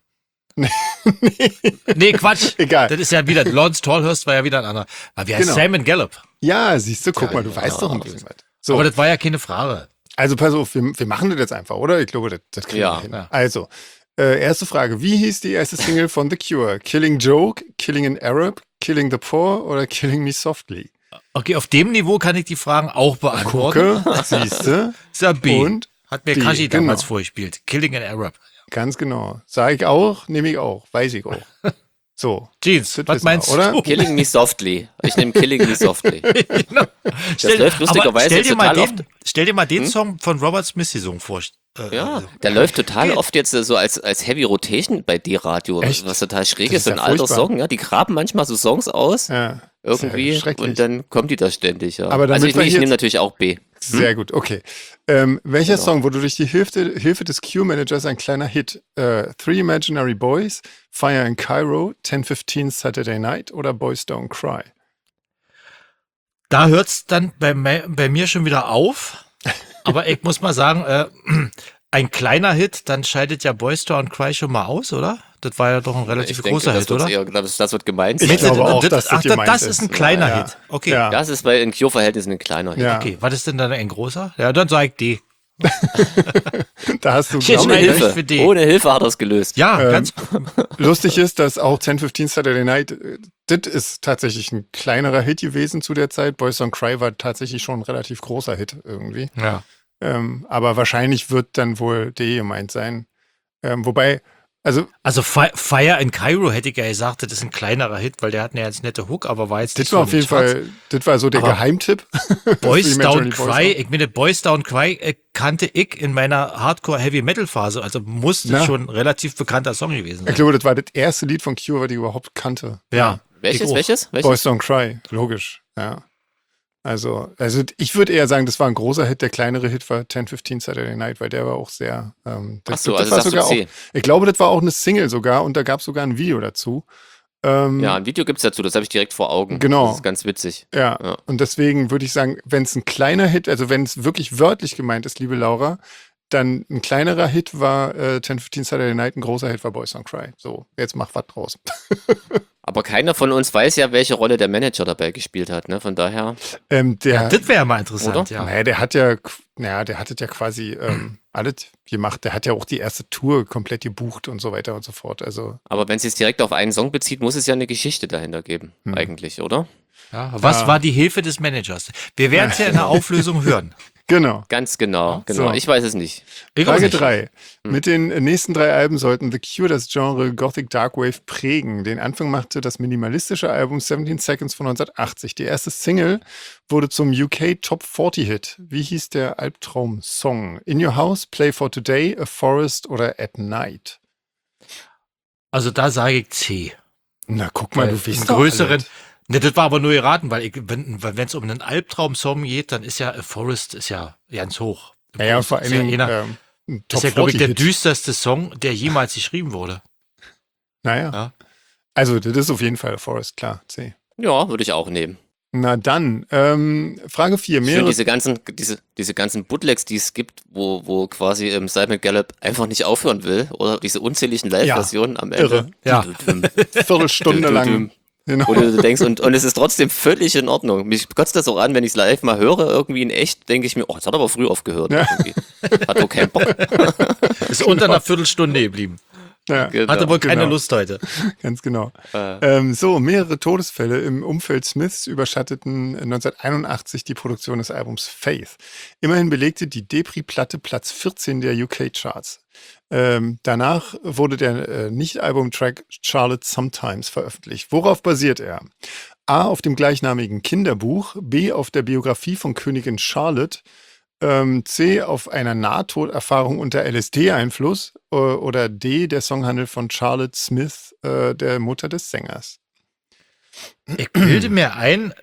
Nee, Quatsch. Egal. Das ist ja wieder, Lawrence Tallhurst war ja wieder ein anderer. Aber wie heißt Genau. Simon Gallup? Ja, siehst du, guck Ja, mal, du ja, weißt doch ein ja. bisschen was. So, Aber das war ja keine Frage. also pass auf, wir machen das jetzt einfach, oder? Ich glaube, das kriegen Ja. wir hin. Ja. Also, erste Frage. Wie hieß die erste Single von The Cure? Killing Joke, Killing an Arab, Killing the Poor oder Killing Me Softly? Okay, auf dem Niveau kann ich die Fragen auch beantworten. Gucke, siehste. Ist ja B. Und Hat mir B, Kashi damals genau. vorgespielt. Killing an Arab. ganz genau. Sag ich auch, nehme ich auch, weiß ich auch. So, Jeans, Das was wissen wir, meinst oder? du? Killing Me Softly. Ich nehme Killing Me Softly. Genau. läuft lustigerweise stell dir total mal oft. stell dir mal den Song von Robert Smith gesungen vor. Ja, der läuft total oft jetzt so als Heavy Rotation bei D-Radio, Echt? was total schräg Das ist. ist So ein ja alter furchtbar. Song, ja, die graben manchmal so Songs aus, ja, irgendwie, ist ja schrecklich. und dann kommt die da ständig, ja. Aber damit also ich, wir ich jetzt- nehme natürlich auch B. Sehr gut, okay. Welcher Genau. Song wurde durch die Hilfe des Cure-Managers ein kleiner Hit? Three Imaginary Boys, Fire in Cairo, 10:15 Saturday Night oder Boys Don't Cry? Da hört's dann bei mir schon wieder auf. Aber ich muss mal sagen, ein kleiner Hit, dann scheidet ja Boys Don't Cry schon mal aus, oder? Das war ja doch ein relativ Ich denke, großer das Hit, wird oder? eher, das wird gemeint Ich sein. glaube auch, dass das ach, gemeint das ist. ist ein kleiner Ja, ja. Hit. Okay. Ja. Das ist bei in Cure-Verhältnissen ein kleiner Hit. Ja. Okay, was ist denn dann ein großer? Ja, dann sag ich D. Da hast du, Shit, glaub Ohne ich, Nein, Hilfe. für D. Ohne Hilfe hat er es gelöst. Ja, ganz lustig ist, dass auch 10:15 Saturday Night, das ist tatsächlich ein kleinerer Hit gewesen zu der Zeit. Boys Don't Cry war tatsächlich schon ein relativ großer Hit irgendwie. ja. Aber wahrscheinlich wird dann wohl D gemeint sein. Wobei, also Also Fire in Cairo hätte ich ja gesagt, das ist ein kleinerer Hit, weil der hat eine ganz nette Hook, aber war jetzt das nicht war so auf jeden in den Charts. Fall, das war so der Aber Geheimtipp. Boys Three Don't Imaginary Boys Cry, auch. ich meine, Boys Don't Cry kannte ich in meiner Hardcore-Heavy-Metal-Phase, also muss das Na. schon ein relativ bekannter Song gewesen Ich sein. glaube, das war das erste Lied von Cure, was ich überhaupt kannte. Ja. Welches? Ich auch. Welches? Boys Don't Cry, logisch, ja. Also ich würde eher sagen, das war ein großer Hit. Der kleinere Hit war 10:15 Saturday Night, weil der war auch sehr. Ach so, das also war sagst du sogar C. auch. Ich glaube, das war auch eine Single sogar und da gab es sogar ein Video dazu. Ja, ein Video gibt's dazu, das habe ich direkt vor Augen. Genau. Das ist ganz witzig. Ja, Ja. und deswegen würde ich sagen, wenn es ein kleiner Hit, also wenn es wirklich wörtlich gemeint ist, liebe Laura, dann ein kleinerer Hit war 10:15 Saturday Night, ein großer Hit war Boys Don't Cry. So, jetzt mach was draus. Aber keiner von uns weiß ja, welche Rolle der Manager dabei gespielt hat, ne? Von daher. Der, Das wäre ja mal interessant, Oder? ja. naja, der hat ja quasi alles gemacht. Der hat ja auch die erste Tour komplett gebucht und so weiter und so fort. Also, Aber wenn es sich direkt auf einen Song bezieht, muss es ja eine Geschichte dahinter geben, eigentlich, oder? Ja, was war die Hilfe des Managers? Wir werden es ja in der Auflösung hören. genau. Ganz genau, genau. So. Ich weiß es nicht. Ich auch Frage nicht. 3. Mit den nächsten 3 Alben sollten The Cure das Genre Gothic Darkwave prägen. Den Anfang machte das minimalistische Album 17 Seconds von 1980. Die erste Single wurde zum UK Top 40 Hit. Wie hieß der Albtraum-Song? In Your House, Play for Today, A Forest oder At Night? Also da sage ich C. Na, guck mal, Weil du einen weißt doch größeren. alles. Ne, das war aber nur geraten, weil wenn es um einen Albtraum-Song geht, dann ist ja A Forest ist ja ganz hoch. Ja, ja, vor allen Ist ja Dingen ein ein das Top ist ja, glaube ich, 40 der Hit. düsterste Song, der jemals geschrieben wurde. Naja. Ja. Also, das ist auf jeden Fall A Forest, klar. C. Ja, würde ich auch nehmen. Na dann, Frage 4. Ich finde Mehrere diese ganzen Bootlegs, die es gibt, wo quasi Simon Gallup einfach nicht aufhören will, oder diese unzähligen Live-Versionen am Ende. irre. Ja. Viertelstunde lang. Genau. Wo du denkst, und es ist trotzdem völlig in Ordnung. Mich kotzt das auch an, wenn ich es live mal höre, irgendwie in echt, denke ich mir, oh, jetzt hat er aber früh aufgehört. Ja. Irgendwie. Hat doch keinen Bock. Ist unter einer Viertelstunde geblieben. Ja, Genau. Hatte wohl keine genau. Lust heute. ganz genau. Äh. So, mehrere Todesfälle im Umfeld Smiths überschatteten 1981 die Produktion des Albums Faith. Immerhin belegte die Depri-Platte Platz 14 der UK-Charts. Danach wurde der Nicht-Album-Track Charlotte Sometimes veröffentlicht. Worauf basiert er? A. Auf dem gleichnamigen Kinderbuch, B. Auf der Biografie von Königin Charlotte C, auf einer Nahtoderfahrung unter LSD-Einfluss oder D, der Song handelt von Charlotte Smith, der Mutter des Sängers. Ich bilde mir ein,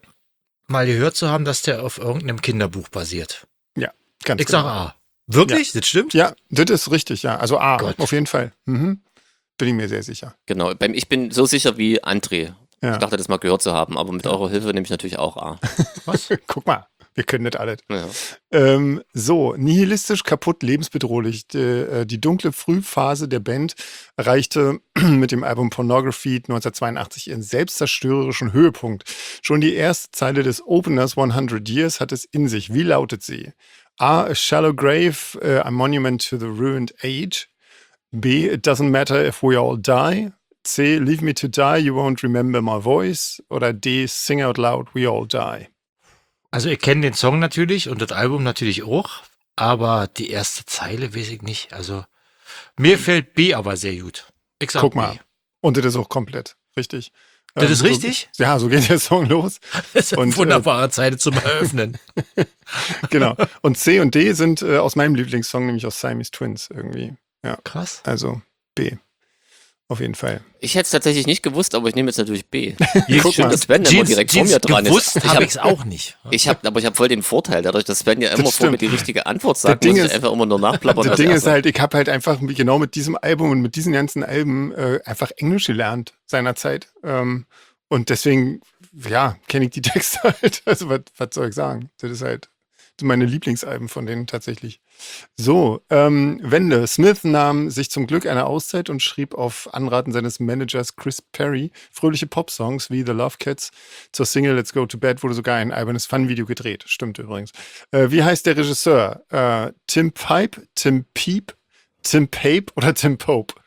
mal gehört zu haben, dass der auf irgendeinem Kinderbuch basiert. Ja, ganz Ich sage A. Wirklich? Das stimmt? Ja, das ist richtig, ja. Also A, Gott. auf jeden Fall. Bin ich mir sehr sicher. Genau, ich bin so sicher wie André. Ja. Ich dachte, das mal gehört zu haben, aber mit eurer Hilfe nehme ich natürlich auch A. Was? Guck mal, wir können das alles. Ja. So, nihilistisch, kaputt, lebensbedrohlich. Die dunkle Frühphase der Band erreichte mit dem Album Pornography 1982 ihren selbstzerstörerischen Höhepunkt. Schon die erste Zeile des Openers 100 Years hat es in sich. Wie lautet sie? A shallow grave, a monument to the ruined age. B, it doesn't matter if we all die. C, leave me to die, you won't remember my voice. Oder D, sing out loud, we all die. Also ich kenne den Song natürlich und das Album natürlich auch, aber die erste Zeile weiß ich nicht. Also mir fällt B aber sehr gut. Ich sag Guck B. mal. Und das ist auch komplett richtig. Das ist So, richtig? ja, so geht der Song los. Das ist eine Und, wunderbare Zeile zum Eröffnen. Genau. Und C und D sind aus meinem Lieblingssong, nämlich aus Siamese Twins irgendwie. Ja, Krass. also B. Auf jeden Fall. Ich hätte es tatsächlich nicht gewusst, aber ich nehme jetzt natürlich B. Guck Schön, mal. dass Sven immer direkt vor mir dran gewusst ist. habe ich es auch nicht. Aber ich habe voll den Vorteil, dadurch, dass Sven ja immer vor mir stimmt. die richtige Antwort sagt, Ding muss ich ist- einfach immer nur nachplappern. Das als Ding ist Erster. halt, ich habe halt einfach genau mit diesem Album und mit diesen ganzen Alben einfach Englisch gelernt seinerzeit. Und deswegen, ja, kenne ich die Texte halt. Also was soll ich sagen? Das ist halt meine Lieblingsalben von denen tatsächlich. So, Wende. Smith nahm sich zum Glück eine Auszeit und schrieb auf Anraten seines Managers Chris Perry fröhliche Popsongs wie The Love Cats. Zur Single Let's Go to Bed wurde sogar ein albernes Fun-Video gedreht. Stimmt übrigens. Wie heißt der Regisseur? Tim Pipe, Tim Peep, Tim Pape oder Tim Pope?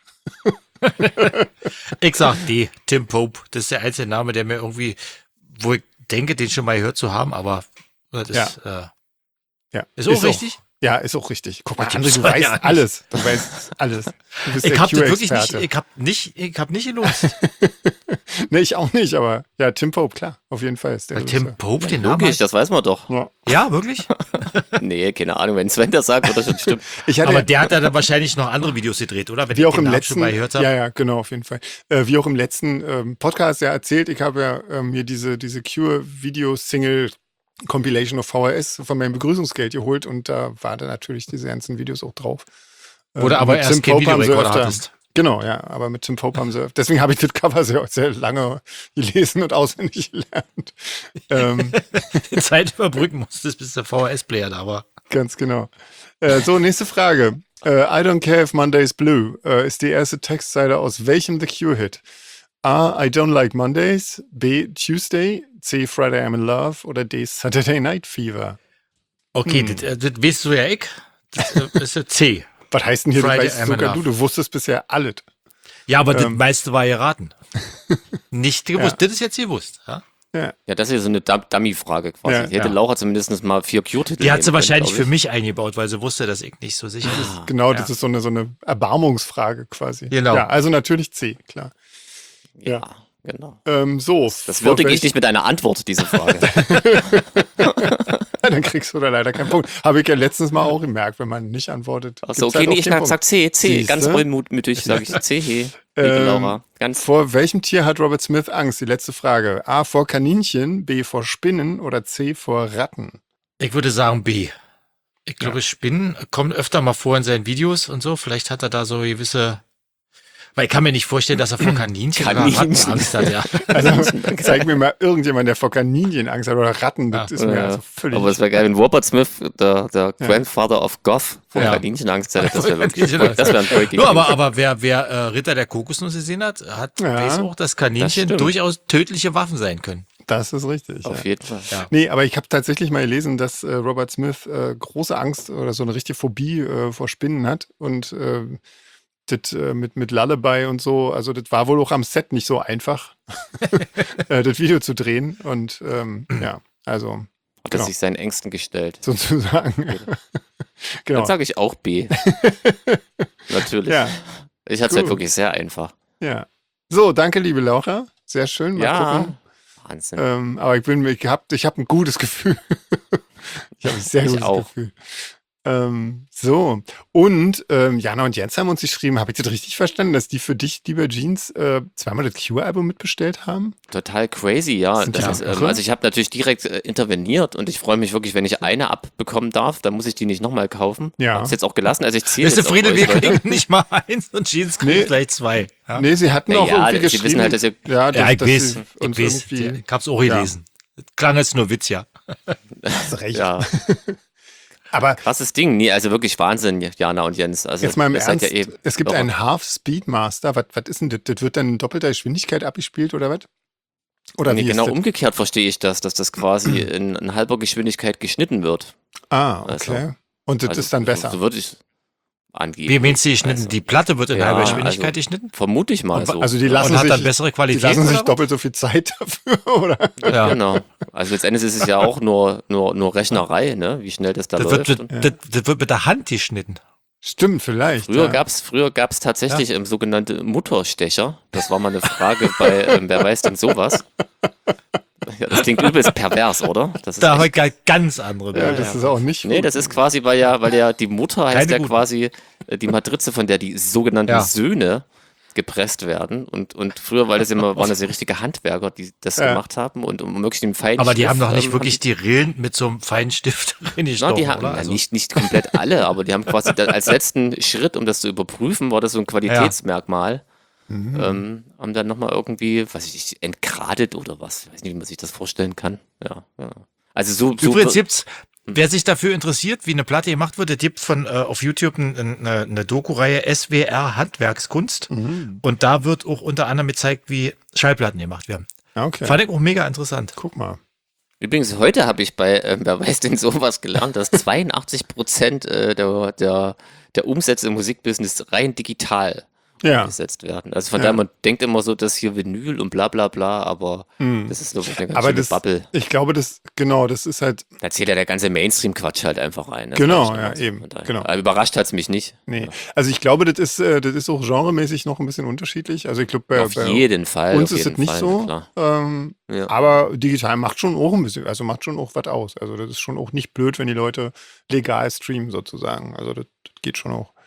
Ich sag D, Tim Pope. Das ist der einzige Name, der mir irgendwie, wo ich denke, den schon mal gehört zu haben, aber das ist, Ja. ist auch richtig. Ja, ist auch richtig. Guck mal, Das André, gibt's du doch weißt ja nicht. alles. Du weißt alles. Du bist Ich der habe das wirklich nicht, Q-Experte. ich hab nicht gelost. Nee, ich auch nicht, aber ja, Tim Pope, klar. Auf jeden Fall ist der. Weil Tim Regisseur. Pope den Namen Logisch, hat. das weiß man doch. Ja. Ja, wirklich? Nee, keine Ahnung, wenn Sven das sagt, wird das schon stimmen. Ich hatte Aber der hat dann wahrscheinlich noch andere Videos gedreht, oder? Wenn wie ich auch den im Namen letzten, schon mal gehört habe. ja, genau, auf jeden Fall. Wie auch im letzten Podcast ja erzählt, ich habe ja mir diese Cure-Video-Single Compilation auf VHS von meinem Begrüßungsgeld geholt und da waren dann natürlich diese ganzen Videos auch drauf. Oder aber mit erst Tim kein Pope haben sie Videorekorder öfter- hattest. Genau, ja, aber mit Tim Pope haben sie, deswegen habe ich das Cover sehr, sehr lange gelesen und auswendig gelernt. Die Zeit überbrücken musstest, bis der VHS-Player da war. Ganz genau. So, nächste Frage. I don't care if Monday's blue ist die erste Textzeile aus welchem The Cure-Hit? A, I don't like Mondays, B, Tuesday, C, Friday I'm in love oder D, Saturday Night Fever. Okay, das weißt du ja ich. Das ist ja C. Was heißt denn hier, Friday du weißt I'm in sogar love. du wusstest bisher alles. Ja, aber das meiste war geraten. Nicht gewusst. Ja. Das ist jetzt gewusst. Ja? Ja, Ja, das ist ja so eine Dummy-Frage quasi. Ja, Die hätte ja. Laura zumindest mal 4 Cure-Titel Die hat sie nehmen wahrscheinlich können, für glaub mich eingebaut, weil sie wusste, dass ich nicht so sicher bin. genau, Ja. das ist so eine Erbarmungsfrage quasi. Genau. Ja, also natürlich C, klar. ich. Ja, genau. So. Das vor würdige ich welch- nicht mit einer Antwort, diese Frage. Dann kriegst du da leider keinen Punkt. Habe ich ja letztens mal auch gemerkt, wenn man nicht antwortet. Achso, gibt's okay, halt nee, auch ich den Punkt. sag C, Siehste? ganz vollmütig sage ich C, liebe Laura. Ganz Vor welchem Tier hat Robert Smith Angst? Die letzte Frage. A, vor Kaninchen, B, vor Spinnen oder C, vor Ratten? Ich würde sagen B. Ich glaube, Spinnen kommen öfter mal vor in seinen Videos und so. Vielleicht hat er da so gewisse. Weil ich kann mir nicht vorstellen, dass er vor Kaninchen oder Kaninchen. Ratten Angst hat, ja. Also zeig mir mal irgendjemand, der vor Kaninchen Angst hat oder Ratten. Das ist mir Ja. also völlig... Aber es wäre geil, wenn Robert Smith, der Grandfather of Goth, vor Ja. Kaninchenangst hätte. Das wäre Kaninchenangst. ein Breaking. Nur, aber wer Ritter der Kokosnuss gesehen hat, Ja. weiß auch, dass Kaninchen stimmt. durchaus tödliche Waffen sein können. Das ist richtig. Auf Ja. jeden Fall. Ja. Nee, aber ich habe tatsächlich mal gelesen, dass Robert Smith große Angst oder so eine richtige Phobie vor Spinnen hat und das mit Lullaby und so, also das war wohl auch am Set nicht so einfach, das Video zu drehen und ja, also Hat er Genau. sich seinen Ängsten gestellt. sozusagen. Genau. Dann sage ich auch B. Natürlich. Ja, Ich hatte es halt gut. wirklich sehr einfach. ja. So, danke, liebe Laura. Sehr schön. Mal gucken. Ja. Wahnsinn. Aber ich habe ein gutes Gefühl. Ich habe ein sehr Ich gutes auch. Gefühl. So, und Jana und Jens haben uns geschrieben, habe ich das richtig verstanden, dass die für dich, lieber Jeans, zweimal das Cure-Album mitbestellt haben? Total crazy, ja. Sind Das ja ist, irre. also ich habe natürlich direkt interveniert und ich freue mich wirklich, wenn ich eine abbekommen darf, dann muss ich die nicht nochmal kaufen. Ja. Hab's jetzt auch gelassen, also ich ziehe Wisst ihr, jetzt auf Friede, euch, wir Leute. kriegen nicht mal eins und Jeans kriegt Nee. gleich zwei. Ja, Nee, sie hatten auch Ja, irgendwie sie geschrieben. wissen halt, dass ihr- ja, ja ich dass weiß, sie ich uns weiß. irgendwie. Ich hab's auch gelesen. Klang jetzt nur Witz, ja. Hast recht. Ja, Aber krasses Ding. Nee, also wirklich Wahnsinn, Jana und Jens. Also jetzt mal im ihr seid Ernst, ja es gibt irre. einen Half-Speedmaster. Was ist denn das? Das wird dann in doppelter Geschwindigkeit abgespielt oder was? Oder Nee, wie genau ist das? umgekehrt verstehe ich das, dass das quasi in halber Geschwindigkeit geschnitten wird. Ah, Also- okay. Und das Also, ist dann besser. So würde ich angeben. Wie meinst du geschnitten? Also, Die Platte wird in ja, halber Geschwindigkeit also- geschnitten Vermute ich mal so. Also die Ja. lassen und hat sich, dann bessere die Qualität. lassen sich oder was? doppelt so viel Zeit dafür, oder? Ja. Genau. Also letztendlich ist es ja auch nur Rechnerei, ne? Wie schnell das da Das läuft. wird, das wird mit der Hand geschnitten. Stimmt, vielleicht. Früher ja. gab's tatsächlich sogenannte Mutterstecher. Das war mal eine Frage bei wer weiß denn sowas? Ja, das klingt übelst pervers, oder? Das ist Da echt- haben wir ganz andere Ja, Bilder. das ist auch nicht. Nee, das ist quasi, weil ja die Mutter heißt Keine ja guten. quasi die Matrize, von der die sogenannten Ja. Söhne gepresst werden. Und früher waren das ja richtige Handwerker, die das Ja. gemacht haben und um möglichst den feinen Aber die Schliff, haben doch nicht haben wirklich die Rillen mit so einem feinen Stift Na, reingestochen, die haben oder? ja, Also, nicht komplett alle, aber die haben quasi dann als letzten Schritt, um das zu überprüfen, war das so ein Qualitätsmerkmal. Haben dann nochmal irgendwie, weiß ich nicht, entgradet oder was. Ich weiß nicht, wie man sich das vorstellen kann. Ja. Also so Übrigens gibt's, wer sich dafür interessiert, wie eine Platte gemacht wird, der gibt von auf YouTube eine Doku-Reihe SWR Handwerkskunst. Und da wird auch unter anderem gezeigt, wie Schallplatten gemacht werden. Ja, okay. Fand ich auch mega interessant. Guck mal. Übrigens, heute habe ich bei, wer weiß denn sowas gelernt, dass 82% der Umsätze im Musikbusiness rein digital Ja. gesetzt werden. Also von Ja. daher, man denkt immer so, dass hier Vinyl und bla bla bla, aber das ist nur eine ganz Aber schöne das, Bubble. ich glaube, das ist halt, Da zählt ja der ganze Mainstream-Quatsch halt einfach rein. Ne? Genau, Sag ich ja, immer so. eben, Von daher. genau. Aber überrascht hat es mich nicht. nee. Also ich glaube, das ist auch genremäßig noch ein bisschen unterschiedlich. Also ich glaube, Auf jeden Fall. uns auf ist jeden es nicht Fall, so. na klar. Ja. Aber digital macht schon auch ein bisschen, also macht schon auch was aus. Also das ist schon auch nicht blöd, wenn die Leute legal streamen sozusagen. Also das geht schon auch.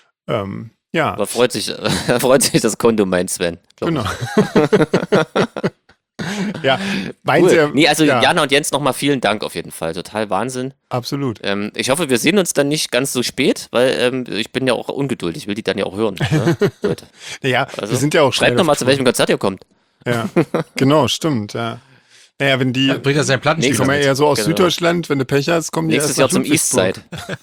Ja, Da freut sich das Konto, mein Sven. glaub ich. genau. Ja, meint Cool. ihr? Nee, also ja, Jana und Jens nochmal vielen Dank auf jeden Fall. Total Wahnsinn. absolut. Ich hoffe, wir sehen uns dann nicht ganz so spät, weil ich bin ja auch ungeduldig. Ich will die dann ja auch hören. Ne? Leute. Naja, Also, wir sind ja auch Schreibt schnell doch mal, auf zu welchem Konzert ihr kommt. Tour. Ja, genau, stimmt, ja. Naja, wenn die, Bringt er seinen die Plattenspieler kommen ja mit. eher so aus Genau. Süddeutschland, wenn du Pech hast, kommen die Nächstes erst Jahr nach zum Eastside.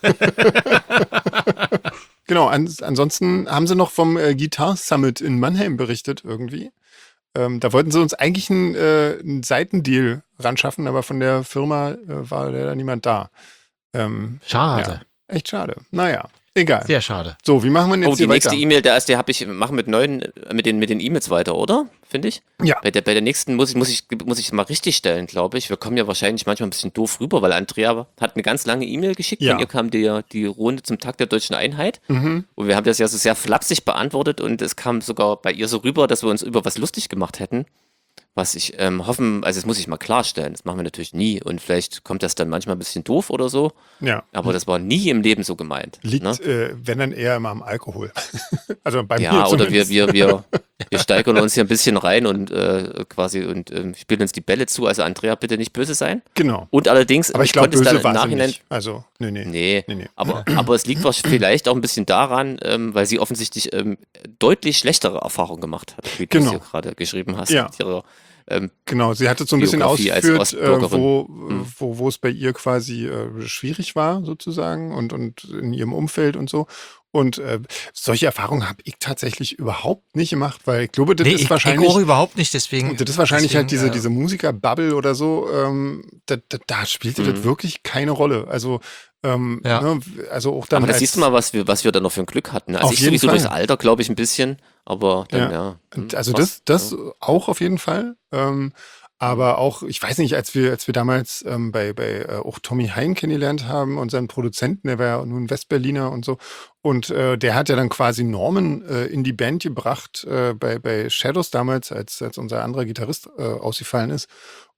Ludwigsburg. Genau, ansonsten haben sie noch vom Guitar Summit in Mannheim berichtet irgendwie. Da wollten sie uns eigentlich einen Seitendeal ran schaffen, aber von der Firma war leider niemand da. Schade. Echt schade. Naja, egal. Sehr schade. So, wie machen wir denn jetzt Oh, die hier nächste weiter? E-Mail, machen mit den E-Mails weiter, oder? Finde ich? Ja. Bei der nächsten muss ich mal richtig stellen, glaube ich. Wir kommen ja wahrscheinlich manchmal ein bisschen doof rüber, weil Andrea hat eine ganz lange E-Mail geschickt. Ja. Von ihr kam die Runde zum Tag der Deutschen Einheit. Mhm. Und wir haben das ja so sehr flapsig beantwortet und es kam sogar bei ihr so rüber, dass wir uns über was lustig gemacht hätten. Was ich hoffen, also das muss ich mal klarstellen, das machen wir natürlich nie und vielleicht kommt das dann manchmal ein bisschen doof oder so, Ja. aber das war nie im Leben so gemeint. Liegt, Ne? wenn dann eher immer am Alkohol. Also bei Ja, mir oder zumindest. wir steigern uns hier ein bisschen rein und spielen uns die Bälle zu. Also Andrea, bitte nicht böse sein. Genau. Und allerdings, Aber ich glaube, konnte es böse dann im war sie Nachhinein. nicht. Also, nee. Nee, aber es liegt vielleicht auch ein bisschen daran, weil sie offensichtlich deutlich schlechtere Erfahrungen gemacht hat, wie du es Genau. hier gerade geschrieben hast. Ja. Mit ihrer, Genau, sie hatte so ein bisschen Biografie als ausgeführt, Ostbürgerin. wo es bei ihr quasi schwierig war, sozusagen, und in ihrem Umfeld und so. Und solche Erfahrungen habe ich tatsächlich überhaupt nicht gemacht, weil ich glaube, das Nee, ist ich wahrscheinlich. auch überhaupt nicht, deswegen. Das ist wahrscheinlich halt deswegen, diese Musiker-Bubble oder so, da spielte das wirklich keine Rolle. Also, Ja. ne, also auch dann. aber da als- siehst du mal, was wir da noch für ein Glück hatten. Also Auf ich jeden sowieso Fall. durchs Alter, glaube ich, ein bisschen, aber dann, ja. Und also krass. das auch auf jeden Fall. Aber auch, ich weiß nicht, als wir damals bei auch Tommy Hein kennengelernt haben, unseren Produzenten, der war ja nun Westberliner und so. Und der hat ja dann quasi Norman in die Band gebracht bei Shadows damals, als unser anderer Gitarrist ausgefallen ist.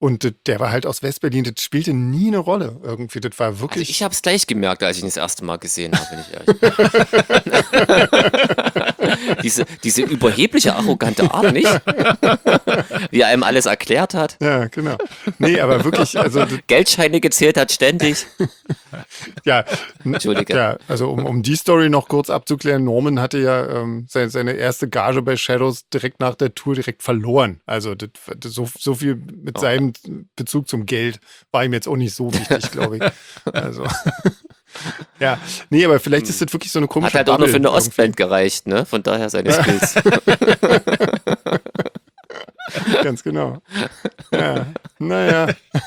Und der war halt aus Westberlin, das spielte nie eine Rolle irgendwie. Das war Also wirklich. ich habe es gleich gemerkt, als ich ihn das erste Mal gesehen habe, wenn ich ehrlich bin. diese überhebliche, arrogante Art, nicht? Wie er einem alles erklärt hat. Ja, genau. Nee, aber wirklich, also Geldscheine gezählt hat ständig. ja, Entschuldige. ja, also um die Story noch kurz abzuklären, Norman hatte ja seine erste Gage bei Shadows direkt nach der Tour direkt verloren. Also so viel mit seinem Bezug zum Geld war ihm jetzt auch nicht so wichtig, glaube ich. Also ja, nee, aber vielleicht ist das wirklich so eine komische Hat halt auch nur für eine Bubble Ostband gereicht, ne? Von daher seine Skills. irgendwie. Ganz genau. Ja, naja.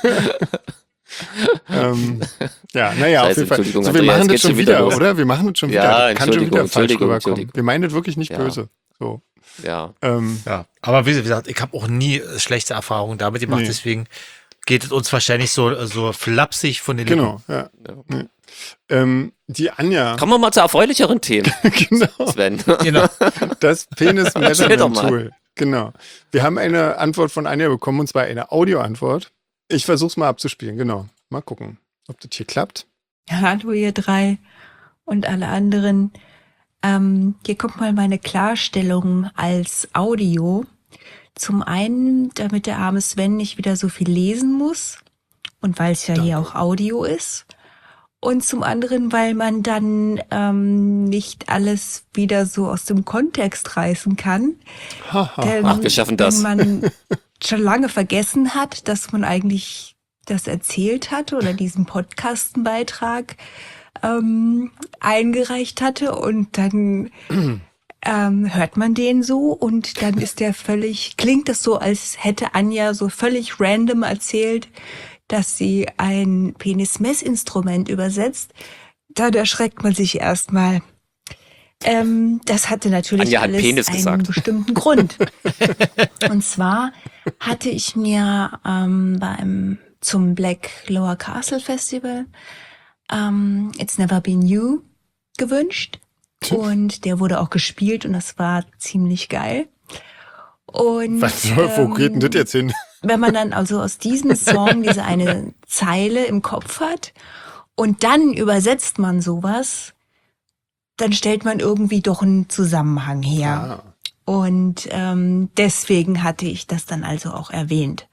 Ja, naja, auf Scheiße, jeden Fall. Entschuldigung, So, wir Andreas, machen das geht's schon schon wieder wieder, los? oder? Wir machen das schon wieder. Ja, Das kann schon wieder falsch Entschuldigung, rüberkommen. Entschuldigung. Wir meinen das wirklich nicht Ja. böse. So. Ja. Ja, aber wie gesagt, ich habe auch nie schlechte Erfahrungen damit gemacht, Nee. deswegen geht es uns wahrscheinlich so flapsig von den Lippen. Genau, ja. Die Anja, Kommen wir mal zu erfreulicheren Themen, genau, Sven. Genau. das Penis Erzähl doch Measurement mal. Tool. Genau. Wir haben eine Antwort von Anja bekommen, und zwar eine Audioantwort. Ich versuche es mal abzuspielen, genau. Mal gucken, ob das hier klappt. Hallo ihr drei und alle anderen. Hier kommt mal meine Klarstellung als Audio. Zum einen, damit der arme Sven nicht wieder so viel lesen muss und weil es ja hier auch Audio ist. Und zum anderen, weil man dann nicht alles wieder so aus dem Kontext reißen kann. Denn Ach, wir schaffen das. wenn man schon lange vergessen hat, dass man eigentlich das erzählt hatte oder diesen Podcastenbeitrag eingereicht hatte und dann hört man den so und dann ist der klingt das so, als hätte Anja so völlig random erzählt, dass sie ein Penismessinstrument übersetzt. Dann erschreckt man sich erstmal. Das hatte natürlich Anja hat alles Penis einen gesagt. bestimmten Grund. Und zwar hatte ich mir zum Black Lower Castle Festival It's Never Been You gewünscht. Und der wurde auch gespielt und das war ziemlich geil. Und Wo geht denn das jetzt hin? wenn man dann also aus diesem Song diese eine Zeile im Kopf hat und dann übersetzt man sowas, dann stellt man irgendwie doch einen Zusammenhang her. Und deswegen hatte ich das dann also auch erwähnt.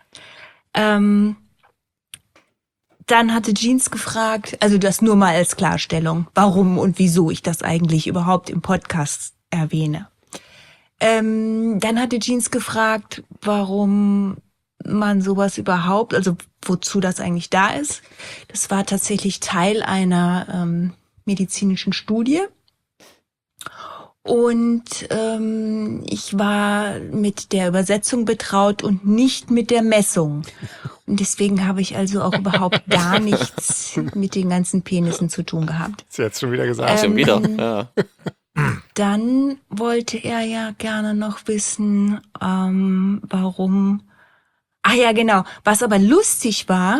Dann hatte Jeans gefragt, also das nur mal als Klarstellung, warum und wieso ich das eigentlich überhaupt im Podcast erwähne. Dann hatte Jeans gefragt, warum man sowas überhaupt, also wozu das eigentlich da ist. Das war tatsächlich Teil einer medizinischen Studie. Und ich war mit der Übersetzung betraut und nicht mit der Messung. Und deswegen habe ich also auch überhaupt gar nichts mit den ganzen Penissen zu tun gehabt. Ist jetzt schon wieder gesagt. Schon wieder. Ja. Dann wollte er ja gerne noch wissen, warum. Ah ja, genau. Was aber lustig war,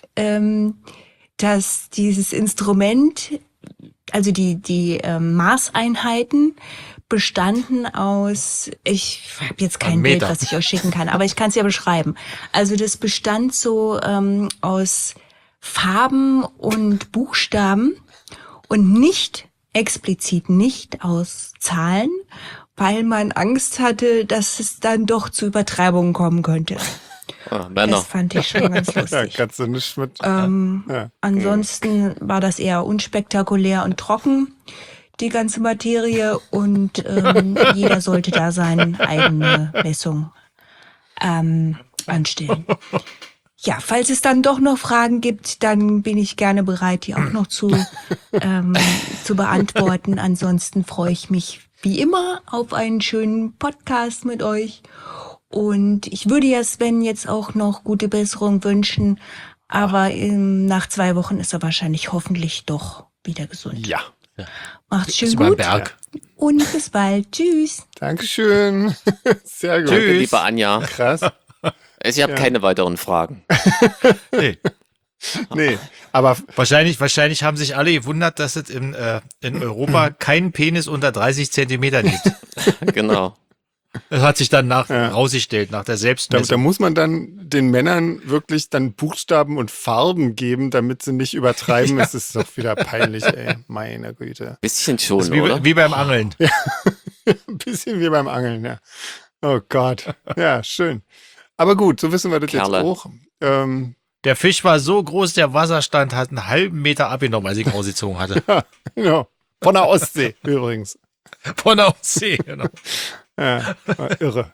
dass dieses Instrument, also die Maßeinheiten bestanden aus, ich habe jetzt kein Bild, was ich euch schicken kann, aber ich kann es ja beschreiben. Also das bestand so aus Farben und Buchstaben und nicht explizit nicht aus Zahlen, weil man Angst hatte, dass es dann doch zu Übertreibungen kommen könnte. Männer. Das fand ich schon ganz Ja, lustig. kannst du nicht mit. Ansonsten war das eher unspektakulär und trocken, die ganze Materie, und jeder sollte da seine eigene Messung anstellen. Ja, falls es dann doch noch Fragen gibt, dann bin ich gerne bereit, die auch noch zu beantworten. Ansonsten freue ich mich wie immer auf einen schönen Podcast mit euch. Und ich würde ja Sven jetzt auch noch gute Besserung wünschen, aber nach 2 Wochen ist er wahrscheinlich hoffentlich doch wieder gesund. Ja. Macht's schön Über den gut Berg. und bis bald. Tschüss. Dankeschön. Sehr gut. Danke, liebe Anja. Krass. Ich habe keine weiteren Fragen. Nee. Nee, aber Wahrscheinlich haben sich alle gewundert, dass es in Europa keinen Penis unter 30 Zentimetern gibt. Genau. Das hat sich dann rausgestellt, nach der Da Selbstmessung. muss man dann den Männern wirklich dann Buchstaben und Farben geben, damit sie nicht übertreiben. Es ist doch wieder peinlich, ey. Meine Güte. Bisschen Das schon, ist oder? wie beim Angeln. Ein bisschen wie beim Angeln, ja. Oh Gott. Ja, schön. Aber gut, so wissen wir das Kerle. jetzt auch. Der Fisch war so groß, der Wasserstand hat einen halben Meter abgenommen, als ich ihn rausgezogen hatte. Genau. Von der Ostsee übrigens. Von der Ostsee, genau. Ja, war irre.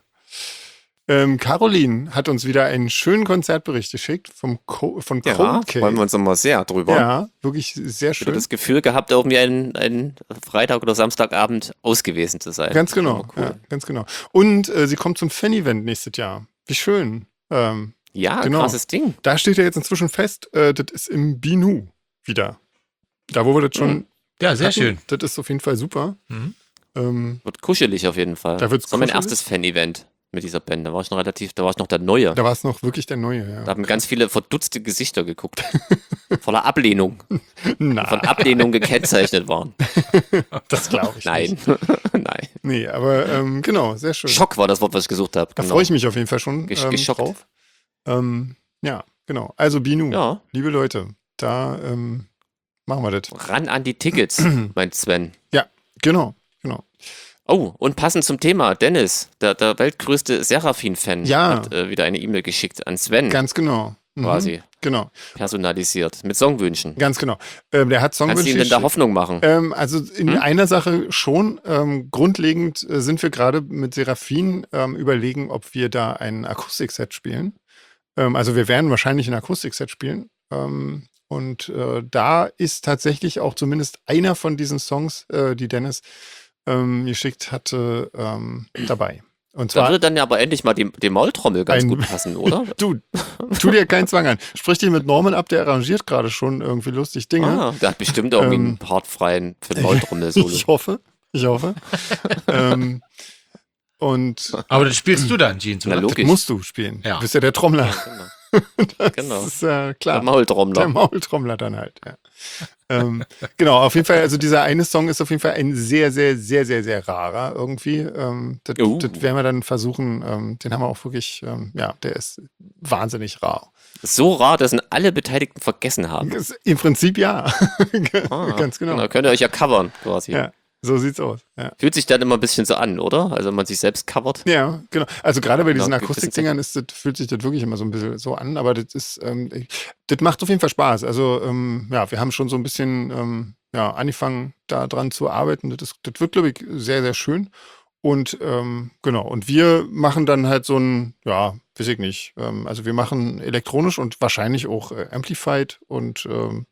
Caroline hat uns wieder einen schönen Konzertbericht geschickt von Ja, Cold Case. freuen wir uns immer sehr drüber. Ja, wirklich sehr Ich habe schön. das Gefühl gehabt, irgendwie ein Freitag oder Samstagabend aus gewesen zu sein. Ganz genau. Schon mal cool. Ja, ganz genau. Und sie kommt zum Fan-Event nächstes Jahr. Wie schön. Ja, Genau. krasses Ding. Da steht ja jetzt inzwischen fest, das ist im Binu wieder. Da, wo wir das schon Ja, sehr hatten. schön. Das ist auf jeden Fall super. Mhm. Wird kuschelig auf jeden Fall. Da wird's das war mein kuschelig. erstes Fan-Event mit dieser Band. Da war ich noch der Neue. Da war es noch wirklich der Neue, ja. Da haben ganz viele verdutzte Gesichter geguckt. Voller Ablehnung. Na, Von Ablehnung gekennzeichnet waren. das glaube ich nicht. Nein. Nein. Nee, aber genau, sehr schön. Schock war das Wort, was ich gesucht habe. Da Genau. freue ich mich auf jeden Fall schon Geschockt. drauf. Ja, genau. Also Binu, Ja, liebe Leute, da machen wir das. ran an die Tickets, meint Sven. Genau. Oh, und passend zum Thema, Dennis, der weltgrößte Seraphin-Fan, Ja. hat wieder eine E-Mail geschickt an Sven, Ganz genau. Mhm. quasi, Genau, personalisiert, mit Songwünschen. ganz genau. Der hat Kannst du ihm Songwünsche. denn da Hoffnung machen? Also in einer Sache schon. Grundlegend sind wir gerade mit Seraphin überlegen, ob wir da ein Akustikset spielen. Also wir werden wahrscheinlich ein Akustikset spielen. Und da ist tatsächlich auch zumindest einer von diesen Songs, die Dennis geschickt hatte, dabei. Und Da zwar, würde dann ja aber endlich mal die Maultrommel ganz Ein- gut passen, oder? du, tu dir keinen Zwang an. Sprich dich mit Norman ab, der arrangiert gerade schon irgendwie lustig Dinge. Ah, der hat bestimmt irgendwie einen partfreien für den Maultrommel-Solo. Ich hoffe. Und Aber das spielst du dann, Jeans, Na, oder? logisch. musst du spielen. Ja. Du bist ja der Trommler. Genau. Das ist ja Der klar. Der Maultrommler. Maultrommler dann halt. Ja. Genau, auf jeden Fall, also dieser eine Song ist auf jeden Fall ein sehr, sehr, sehr, sehr, sehr rarer irgendwie. Das werden wir dann versuchen, den haben wir auch wirklich, der ist wahnsinnig rar. So rar, dass ihn alle Beteiligten vergessen haben. Im Prinzip ja. Ganz genau. Da könnt ihr euch ja covern, quasi. Ja, so sieht's aus. Ja. Fühlt sich dann immer ein bisschen so an, oder? Also wenn man sich selbst covert. Ja, genau. Also gerade bei diesen Genau, Akustikdingern fühlt sich das wirklich immer so ein bisschen so an, aber das ist, das macht auf jeden Fall Spaß. Also wir haben schon so ein bisschen angefangen, da dran zu arbeiten. Das wird, glaube ich, sehr, sehr schön. Und genau, und wir machen dann halt so ein, weiß ich nicht, also wir machen elektronisch und wahrscheinlich auch amplified und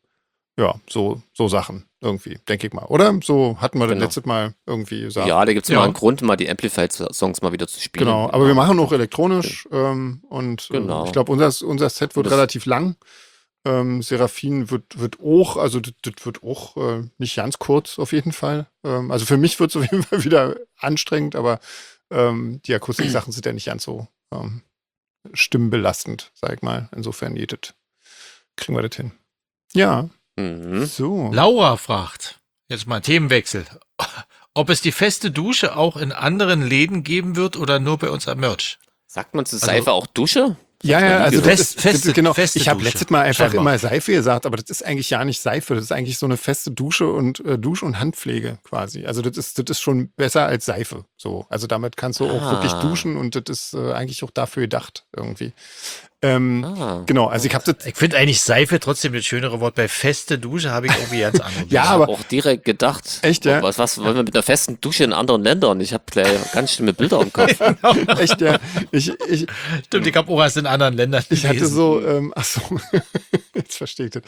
so Sachen irgendwie, denke ich mal. Oder? So hatten wir das Genau. letztes Mal irgendwie gesagt. Ja, da gibt es Ja. mal einen Grund, mal die Amplified-Songs mal wieder zu spielen. Genau, aber wir machen auch elektronisch und Genau. ich glaube, unser Set wird Das- relativ lang. Seraphin wird auch, also das wird auch nicht ganz kurz auf jeden Fall. Also für mich wird es auf jeden Fall wieder anstrengend, aber die Akustik-Sachen sind ja nicht ganz so stimmbelastend, sag ich mal. Insofern kriegen wir das hin. Ja, Mhm. so. Laura fragt, jetzt mal Themenwechsel, ob es die feste Dusche auch in anderen Läden geben wird oder nur bei uns am Merch. Sagt man zu Seife auch Dusche? Ja, also gehört. das ist, Feste- genau. feste Ich habe Dusche, letztes Mal einfach scheinbar. immer Seife gesagt, aber das ist eigentlich ja nicht Seife. Das ist eigentlich so eine feste Dusche und Dusch- und Handpflege quasi. Also das ist schon besser als Seife. So, also damit kannst du auch wirklich duschen und das ist eigentlich auch dafür gedacht irgendwie. Genau, also ich habe das. Ich finde eigentlich Seife trotzdem das schönere Wort. Bei feste Dusche habe ich irgendwie ganz andere. Ja, Ich habe aber auch direkt gedacht, Echt, ja? was wollen wir mit einer festen Dusche in anderen Ländern? Ich habe gleich ganz schlimme Bilder im Kopf. echt, ja. Ich Stimmt, ich habe auch erst in anderen Ländern hatte gelesen. so, ach so, jetzt verstehe ich das.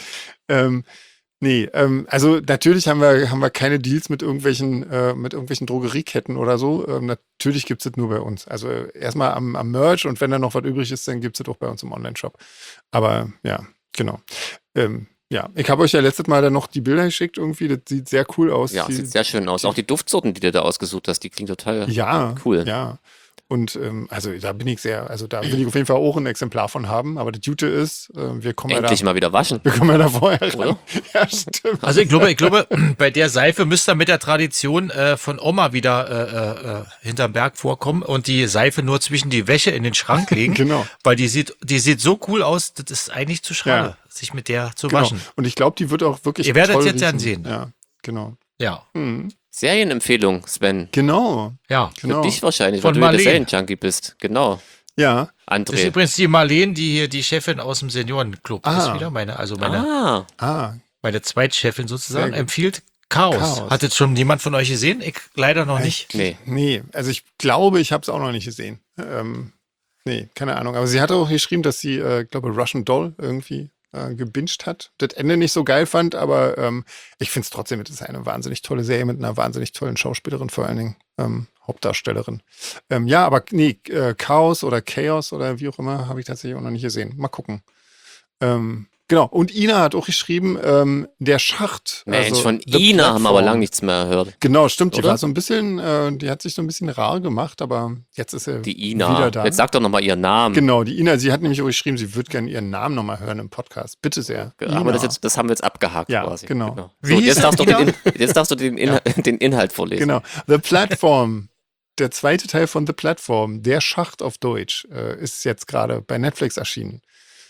Also natürlich haben wir keine Deals mit irgendwelchen Drogerieketten oder so. Natürlich gibt es das nur bei uns. Also erstmal am Merch und wenn da noch was übrig ist, dann gibt es das auch bei uns im Online-Shop. Aber ja, genau. Ich habe euch ja letztes Mal dann noch die Bilder geschickt irgendwie. Das sieht sehr cool aus. Ja, sieht sehr schön aus. Auch die Duftsorten, die du da ausgesucht hast, die klingen total Ja, cool. Ja. Und also da bin ich da will ich auf jeden Fall auch ein Exemplar von haben. Aber das Gute ist, wir kommen Endlich mal wieder waschen. wir kommen ja da vorher ran. Oder? Ja, stimmt. Also ich glaube, bei der Seife müsste mit der Tradition von Oma wieder hinterm Berg vorkommen und die Seife nur zwischen die Wäsche in den Schrank legen. Genau. Weil die sieht so cool aus, das ist eigentlich zu schade, sich mit der zu waschen. Und ich glaube, die wird auch wirklich Ihr werdet toll jetzt dann riechen. sehen. Ja, genau. Ja, Serienempfehlung, Sven. Genau. ja. Genau. Für dich wahrscheinlich, Von weil du ja der Marleen. Serienjunkie bist. Genau. Ja. Das ist André. übrigens die Marleen, die hier die Chefin aus dem Seniorenclub Ah. ist wieder, Ah, meine Zweitchefin sozusagen, Sehr gut. empfiehlt Chaos. Chaos. Hat jetzt schon jemand von euch gesehen? Ich leider noch nicht. nee. Nee, also ich glaube, ich habe es auch noch nicht gesehen. Nee, keine Ahnung. Aber sie hatte auch geschrieben, dass sie, glaube Russian Doll irgendwie gebinged hat. Das Ende nicht so geil fand, aber ich finde es trotzdem, es ist eine wahnsinnig tolle Serie mit einer wahnsinnig tollen Schauspielerin, vor allen Dingen Hauptdarstellerin. Ja, aber nee, Chaos oder wie auch immer, habe ich tatsächlich auch noch nicht gesehen. Mal gucken. Genau, und Ina hat auch geschrieben, der Schacht. Mensch, also von The Ina haben wir aber Platform. lange nichts mehr gehört. Genau, stimmt. Die Oder? war so ein bisschen, die hat sich so ein bisschen rar gemacht, aber jetzt ist sie Die Ina. wieder da. Jetzt sag doch nochmal ihren Namen. Genau, die Ina, sie hat nämlich auch geschrieben, sie würde gerne ihren Namen nochmal hören im Podcast. Bitte sehr. Aber Ina. das haben wir jetzt abgehakt Ja, quasi. genau. So, Wie hieß jetzt darfst, das, du Ina? jetzt darfst du den Inhalt vorlesen. Genau. The Platform, der zweite Teil von The Platform, der Schacht auf Deutsch, ist jetzt gerade bei Netflix erschienen.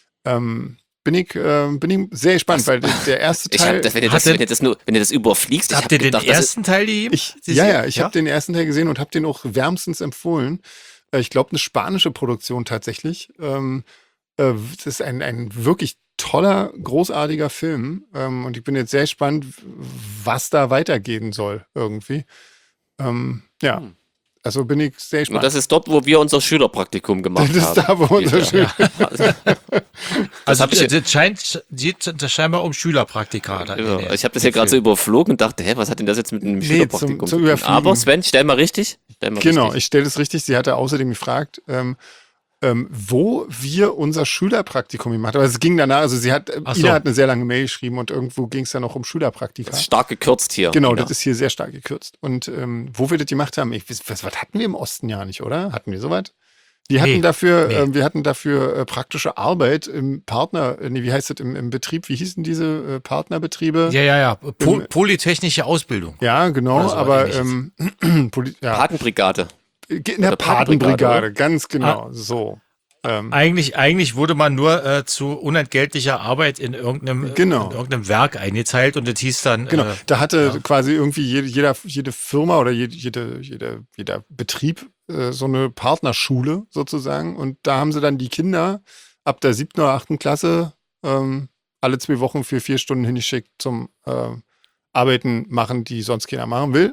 Bin ich sehr gespannt, weil der erste Ich Teil. hab, wenn du das überfliegst, ich Habt hab ihr den gedacht, das ist- ersten Teil gegeben? Ich habe den ersten Teil gesehen und habe den auch wärmstens empfohlen. Ich glaube, eine spanische Produktion tatsächlich. Das ist ein wirklich toller, großartiger Film. Und ich bin jetzt sehr gespannt, was da weitergehen soll irgendwie. Ja, also bin ich sehr Und gespannt. das ist dort, wo wir unser Schülerpraktikum gemacht Das ist haben. da, wo unser Schüler. Also hab ich- das geht scheinbar um Schülerpraktika. da in Ja, der- ich habe das hier gerade so überflogen und dachte, was hat denn das jetzt mit einem Nee, Schülerpraktikum zum zu tun? Überfliegen. Aber Sven, stell mal richtig. Genau, Richtig. ich stelle das richtig. Sie hatte außerdem gefragt, wo wir unser Schülerpraktikum gemacht haben. Also es ging danach, also Ach so. Ina hat eine sehr lange Mail geschrieben und irgendwo ging es dann noch um Schülerpraktika. Das ist stark gekürzt hier. Genau, Ina. das ist hier sehr stark gekürzt. Und wo wir das gemacht haben, was hatten wir im Osten ja nicht, oder? Hatten wir sowas? Wir hatten Nee, dafür, nee. wir hatten dafür praktische Arbeit im Partner, nee, wie heißt das, im Betrieb, wie hießen diese Partnerbetriebe? Ja. Polytechnische Ausbildung. Ja, genau, Oder so aber ähnliches. Patenbrigade. in der Oder Patenbrigade, Patenbrigade, ganz genau, so. Eigentlich wurde man nur zu unentgeltlicher Arbeit in Genau. in irgendeinem Werk eingeteilt und das hieß dann. Genau, da hatte quasi irgendwie jede Firma oder jeder Betrieb so eine Partnerschule sozusagen. Und da haben sie dann die Kinder ab der 7. oder 8. Klasse alle 2 Wochen für 4 Stunden hingeschickt zum Arbeiten machen, die sonst keiner machen will.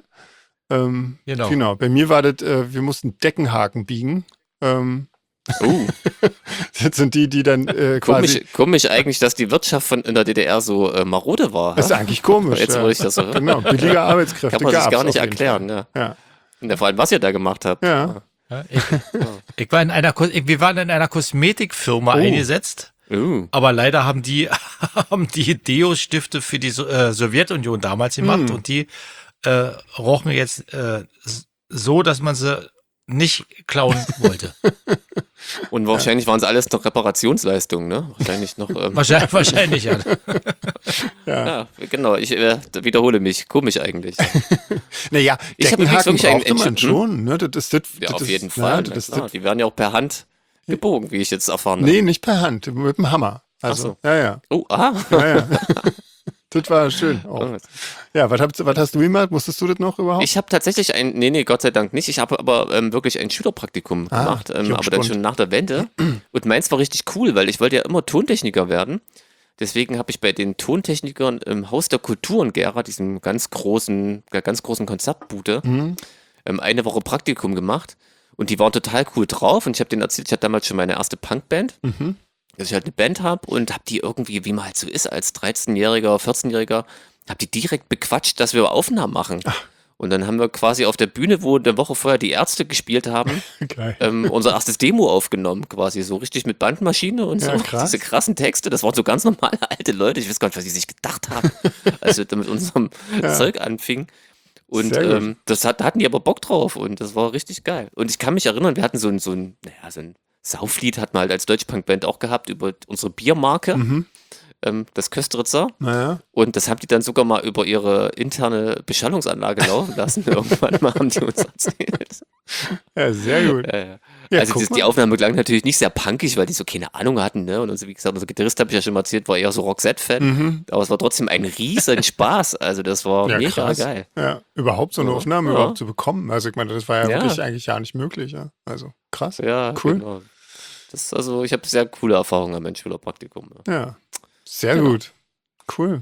Genau. Bei mir war das, wir mussten Deckenhaken biegen. Das sind die dann quasi. Komisch eigentlich, dass die Wirtschaft in der DDR so marode war. Das ist eigentlich komisch. Jetzt, wo ich das so höre. Genau, billige Arbeitskräfte Kann man sich gab's gar nicht auf jeden erklären. Ja. Fall. Ja. Ja, vor allem, was ihr da gemacht habt. Ja. Ja, wir waren in einer Kosmetikfirma eingesetzt. Aber leider haben die Deo-Stifte für die Sowjetunion damals gemacht und die rochen jetzt so, dass man sie nicht klauen wollte. Und wahrscheinlich waren es alles noch Reparationsleistungen, ne? Wahrscheinlich noch. Wahrscheinlich, ja. Ja, genau. Ich wiederhole mich. Komisch eigentlich. Naja, Ich hab übrigens Deckenhaken wirklich ein- brauchte man ein- schon. Ne? Ja, auf jeden Fall. Na klar. Die werden ja auch per Hand gebogen, wie ich jetzt erfahren habe. Nee, nicht per Hand, mit dem Hammer. Also, Ach so. ja. Oh, aha. Ja. Das war schön auch. Ja, was hast du gemacht? Musstest du das noch überhaupt? Ich habe tatsächlich nee, Gott sei Dank nicht. Ich habe aber wirklich ein Schülerpraktikum gemacht, bin ich aber dann gespannt. schon nach der Wende. Und meins war richtig cool, weil ich wollte ja immer Tontechniker werden. Deswegen habe ich bei den Tontechnikern im Haus der Kultur in Gera, diesem ganz großen Konzertbude, eine Woche Praktikum gemacht. Und die waren total cool drauf. Und ich habe denen erzählt, ich hatte damals schon meine erste Punkband. Dass ich halt eine Band habe und habe die irgendwie, wie man halt so ist, als 13-Jähriger, 14-Jähriger, habe die direkt bequatscht, dass wir Aufnahmen machen. Und dann haben wir quasi auf der Bühne, wo eine Woche vorher die Ärzte gespielt haben, Geil. unser erstes Demo aufgenommen, quasi so richtig mit Bandmaschine und Ja, so. krass. Diese krassen Texte, das waren so ganz normale alte Leute. Ich weiß gar nicht, was die sich gedacht haben, als wir da mit unserem Zeug anfingen. Und Sehr gut. da hatten die aber Bock drauf und das war richtig geil. Und ich kann mich erinnern, wir hatten so ein Sauflied hatten wir halt als Deutschpunk-Band auch gehabt über unsere Biermarke, das Köstritzer. Naja. Und das haben die dann sogar mal über ihre interne Beschallungsanlage laufen lassen. Irgendwann mal haben die uns erzählt. Ja, sehr gut. Ja, Also guck die mal. Aufnahme klang natürlich nicht sehr punkig, weil die so keine Ahnung hatten. Ne? Und wie gesagt, unser Gitarrist, habe ich ja schon mal erzählt, war eher so Roxette-Fan. Aber es war trotzdem ein riesen Spaß. Also das war Ja, mega krass. geil. Ja, überhaupt so eine Ja. Aufnahme Ja. überhaupt zu bekommen. Also ich meine, das war ja Ja. wirklich eigentlich ja nicht möglich. Ja. Also krass. Ja, Cool. genau. Ich habe sehr coole Erfahrungen an meinem Schülerpraktikum. Ja. Ja, sehr Genau. gut. Cool.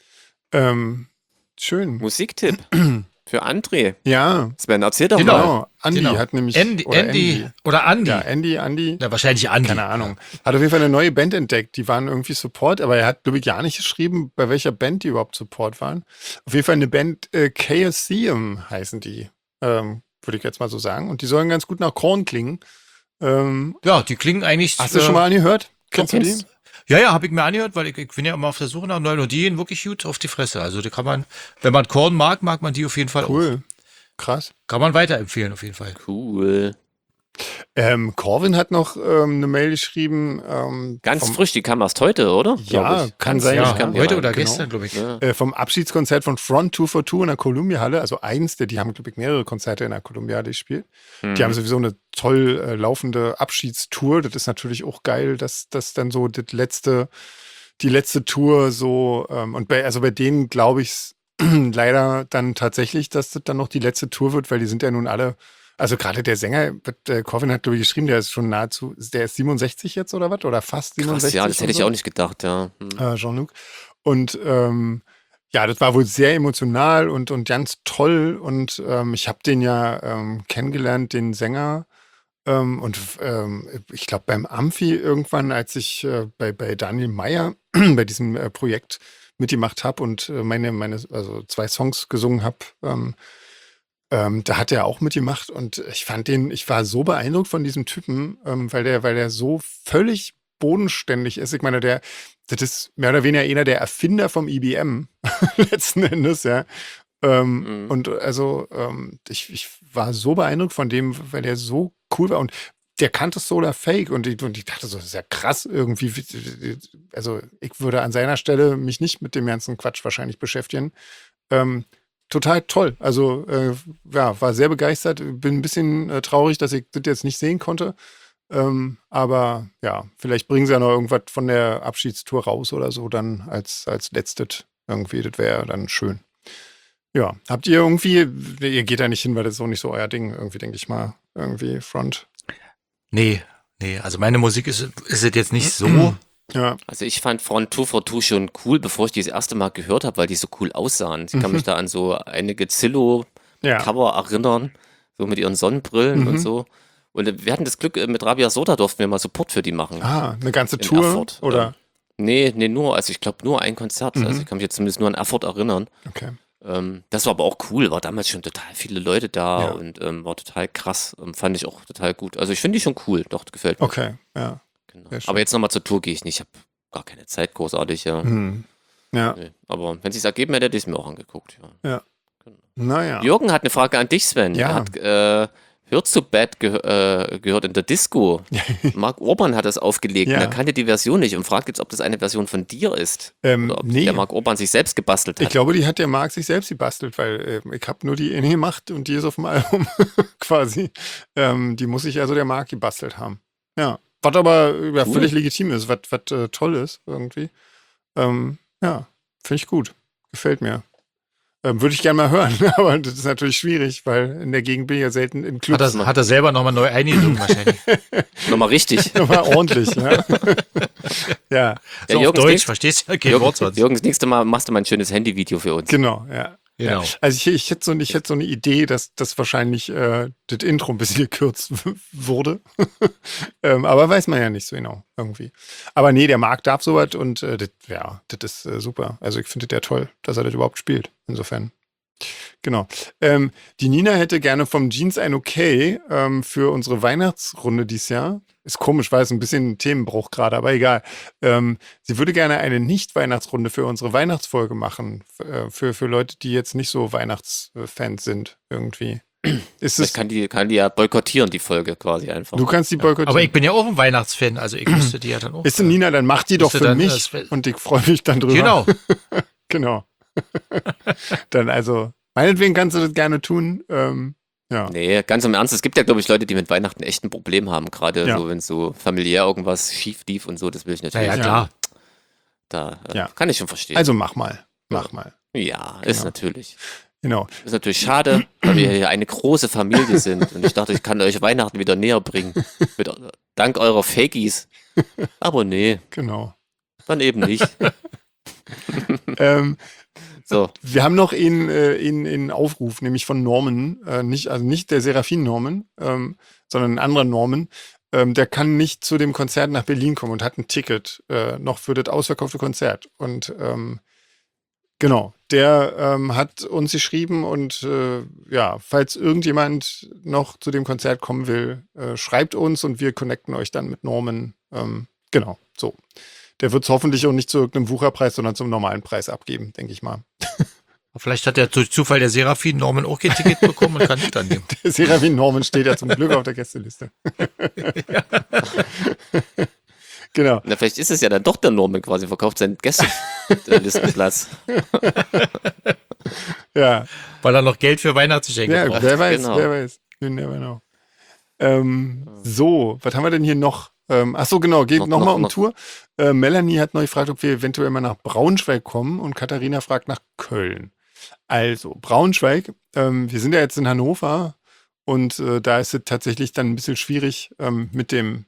Schön. Musiktipp für André. Ja, Sven, erzähl doch mal. genau. Andi Genau. hat nämlich. Andy oder Andy. Ja, Andi. Ja, wahrscheinlich Andy. Keine Ahnung. Hat auf jeden Fall eine neue Band entdeckt. Die waren irgendwie Support, aber er hat, glaube ich, gar nicht geschrieben, bei welcher Band die überhaupt Support waren. Auf jeden Fall eine Band, Chaosium heißen die. Würde ich jetzt mal so sagen. Und die sollen ganz gut nach Korn klingen. Ja, die klingen eigentlich. Hast du schon mal angehört? Kennst du die? kennst- Ja, habe ich mir angehört, weil ich bin ja immer auf der Suche nach neuen und die gehen wirklich gut auf die Fresse. Also die kann man, wenn man Korn mag man die auf jeden Fall auch. Cool. Krass. Kann man weiterempfehlen auf jeden Fall. Cool. Corvin hat noch eine Mail geschrieben. Ganz vom, frisch, die kam erst heute, oder? Ja, Glaub ich. kann Ganz sein. frisch Ja, kam die heute rein. oder genau. gestern, glaube ich. Ja. vom Abschiedskonzert von Front 242 in der Columbia Halle, also die haben, glaube ich, mehrere Konzerte in der Columbia Halle gespielt. Die haben sowieso eine toll laufende Abschiedstour. Das ist natürlich auch geil, dass das dann so die letzte Tour so, und bei denen glaube ich leider dann tatsächlich, dass das dann noch die letzte Tour wird, weil die sind ja nun alle, also gerade der Sänger, Corvin hat, glaube ich, geschrieben, der ist schon der ist 67 jetzt oder was? Oder fast Krass, 67. ja, das hätte und ich so. auch nicht gedacht, ja. Jean-Luc. Und ja, das war wohl sehr emotional und ganz toll. Und ich habe den ja kennengelernt, den Sänger. Ich glaube, beim Amphi irgendwann, als ich bei Daniel Meyer bei diesem Projekt mitgemacht habe und meine 2 Songs gesungen habe, da hat er auch mitgemacht. Und ich war so beeindruckt von diesem Typen, weil der so völlig bodenständig ist. Ich meine, das ist mehr oder weniger einer der Erfinder vom IBM, letzten Endes, ja. Und also, ich war so beeindruckt von dem, weil der so cool war und der kannte Solar Fake und ich dachte so, das ist ja krass irgendwie. Also, ich würde an seiner Stelle mich nicht mit dem ganzen Quatsch wahrscheinlich beschäftigen. Total toll. Also, ja, war sehr begeistert. Bin ein bisschen traurig, dass ich das jetzt nicht sehen konnte. Aber ja, vielleicht bringen sie ja noch irgendwas von der Abschiedstour raus oder so, dann als letztes irgendwie. Das wäre dann schön. Ja, habt ihr irgendwie, ihr geht da nicht hin, weil das ist auch nicht so euer Ding, irgendwie, denke ich mal, irgendwie Front. Nee, also meine Musik ist es jetzt nicht so. Ja, Also ich fand Front 242 schon cool, bevor ich die das erste Mal gehört habe, weil die so cool aussahen. Ich kann mich da an so einige Zillow-Cover ja. erinnern, so mit ihren Sonnenbrillen und so. Und wir hatten das Glück, mit Rabia Soda durften wir mal Support für die machen. Eine ganze In Tour, Erfurt. oder? Nee, also ich glaube nur ein Konzert. Also ich kann mich jetzt zumindest nur an Erfurt erinnern. Okay. Das war aber auch cool, war damals schon total viele Leute da Ja. und war total krass. Fand ich auch total gut. Also ich finde die schon cool, doch, gefällt mir. Okay, ja. Genau. sehr schön. Aber jetzt nochmal zur Tour gehe ich nicht. Ich habe gar keine Zeit großartig, ja. Ja, Nee. Aber wenn es sich ergeben hätte, hätte ich es mir auch angeguckt, ja. ja. Genau. Naja. Jürgen hat eine Frage an dich, Sven. Ja. Er hat Hört zu Bad gehört in der Disco. Mark Orban hat das aufgelegt Ja. und er kannte die Version nicht und fragt jetzt, ob das eine Version von dir ist. Oder ob Nee. der Mark Orban sich selbst gebastelt Ich hat. glaube, die hat der Marc sich selbst gebastelt, weil ich habe nur die eine gemacht und die ist auf dem Album quasi. Die muss sich also der Marc gebastelt haben. Ja. Was aber ja, Cool. völlig legitim ist, was toll ist irgendwie. Ja, finde ich gut. Gefällt mir. Würde ich gerne mal hören, aber das ist natürlich schwierig, weil in der Gegend bin ich ja selten in Clubs. Hat er selber nochmal neu eingesungen wahrscheinlich. Nochmal richtig. Nochmal ordentlich, ja. Ja, So auf Jürgens Deutsch, nächst- verstehst du? Kein Wort sonst. Jürgen, das nächste Mal machst du mal ein schönes Handyvideo für uns. genau, ja. Genau. Ja. Also ich hätte so eine Idee, dass das wahrscheinlich das Intro ein bisschen gekürzt wurde. Aber weiß man ja nicht so genau irgendwie. Aber nee, der Marc darf sowas und das ist super. Also ich finde der toll, dass er das überhaupt spielt. Insofern. Genau. Die Nina hätte gerne vom Jeans ein Okay für unsere Weihnachtsrunde dieses Jahr. Ist komisch, weil es ein bisschen ein Themenbruch gerade, aber egal. Sie würde gerne eine Nicht-Weihnachtsrunde für unsere Weihnachtsfolge machen. Für Leute, die jetzt nicht so Weihnachtsfans sind irgendwie. Vielleicht kann die ja boykottieren, die Folge quasi einfach. Du kannst die boykottieren. Aber ich bin ja auch ein Weihnachtsfan, also ich müsste die ja dann auch. Ist Nina, dann mach die doch Müsste für dann, mich das- und ich freue mich dann drüber. Genau. Genau. Dann also, meinetwegen kannst du das gerne tun. Ja. Nee, ganz im Ernst, es gibt ja, glaube ich, Leute, die mit Weihnachten echt ein Problem haben, gerade Ja. so, wenn so familiär irgendwas schief lief und so, das will ich natürlich. Naja, klar. Da Ja. kann ich schon verstehen. Also mach mal. Mach mal. ja, ist Genau. natürlich. Genau. Ist natürlich schade, weil wir hier eine große Familie sind und ich dachte, ich kann euch Weihnachten wieder näher bringen. Dank eurer Fakies. Aber nee, Genau. dann eben nicht. So, Wir haben noch einen Aufruf, nämlich von Norman, nicht der Serafin Norman, sondern ein anderer Norman. Der kann nicht zu dem Konzert nach Berlin kommen und hat ein Ticket noch für das ausverkaufte Konzert. Und genau, der hat uns geschrieben und ja, falls irgendjemand noch zu dem Konzert kommen will, schreibt uns und wir connecten euch dann mit Norman. Genau, so. Der wird es hoffentlich auch nicht zu irgendeinem Wucherpreis, sondern zum normalen Preis abgeben, denke ich mal. Vielleicht hat ja durch Zufall der Serafin Norman auch kein Ticket bekommen und kann nicht dann nehmen. Der Serafin Norman steht ja zum Glück auf der Gästeliste. Genau. na, vielleicht ist es ja dann doch der Norman quasi, verkauft seinen Gästelistenplatz. Ja, Weil er noch Geld für Weihnachtsgeschenke ja braucht. wer weiß, Genau. wer weiß. You never know. So, was haben wir denn hier noch? Ach so, genau, geht Noch- nochmal noch- um noch- Tour. Melanie hat neu gefragt, ob wir eventuell mal nach Braunschweig kommen und Katharina fragt nach Köln. Also, Braunschweig, wir sind ja jetzt in Hannover und da ist es tatsächlich dann ein bisschen schwierig mit dem,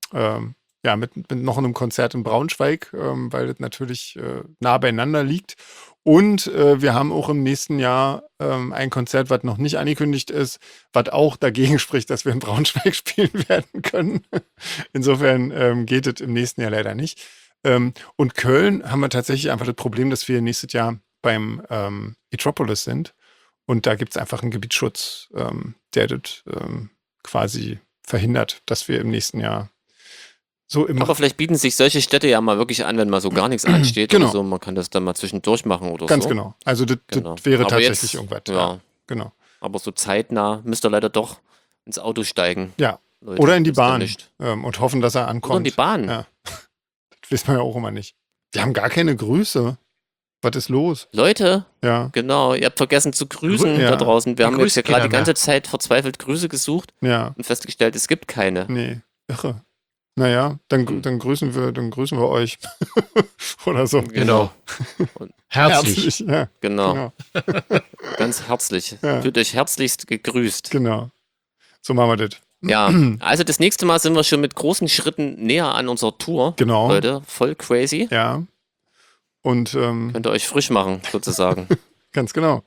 mit noch einem Konzert in Braunschweig, weil das natürlich nah beieinander liegt. Und wir haben auch im nächsten Jahr ein Konzert, was noch nicht angekündigt ist, was auch dagegen spricht, dass wir in Braunschweig spielen werden können. Insofern geht es im nächsten Jahr leider nicht. Und Köln haben wir tatsächlich einfach das Problem, dass wir nächstes Jahr beim Metropolis sind. Und da gibt es einfach einen Gebietsschutz, der das quasi verhindert, dass wir im nächsten Jahr so immer. Aber vielleicht bieten sich solche Städte ja mal wirklich an, wenn mal so gar nichts ansteht Genau. oder so. Man kann das dann mal zwischendurch machen oder Ganz so. genau. Also das Genau. wäre Aber tatsächlich jetzt, irgendwas. Ja, Genau. aber so zeitnah müsst ihr leider doch ins Auto steigen. Ja. Leute, Oder in die das ist ja Bahn nicht. und hoffen, dass er ankommt. Oder in die Bahn. Ja. Das wissen wir ja auch immer nicht. Wir haben gar keine Grüße. Was ist los? Leute, Ja, genau, ihr habt vergessen zu grüßen Ja. da draußen. Wir Da haben jetzt grüßt ja gerade die keiner ganze Zeit verzweifelt Grüße gesucht ja, und festgestellt, es gibt keine. nee, irre. Naja, dann grüßen wir euch. Oder so. Genau. Herzlich. Ja, Genau, genau. ganz herzlich. Ja. Fühlt euch herzlichst gegrüßt. Genau. So machen wir das. Ja, also das nächste Mal sind wir schon mit großen Schritten näher an unserer Tour. Genau. Leute, voll crazy. Ja. Und Könnt ihr euch frisch machen, sozusagen. ganz genau.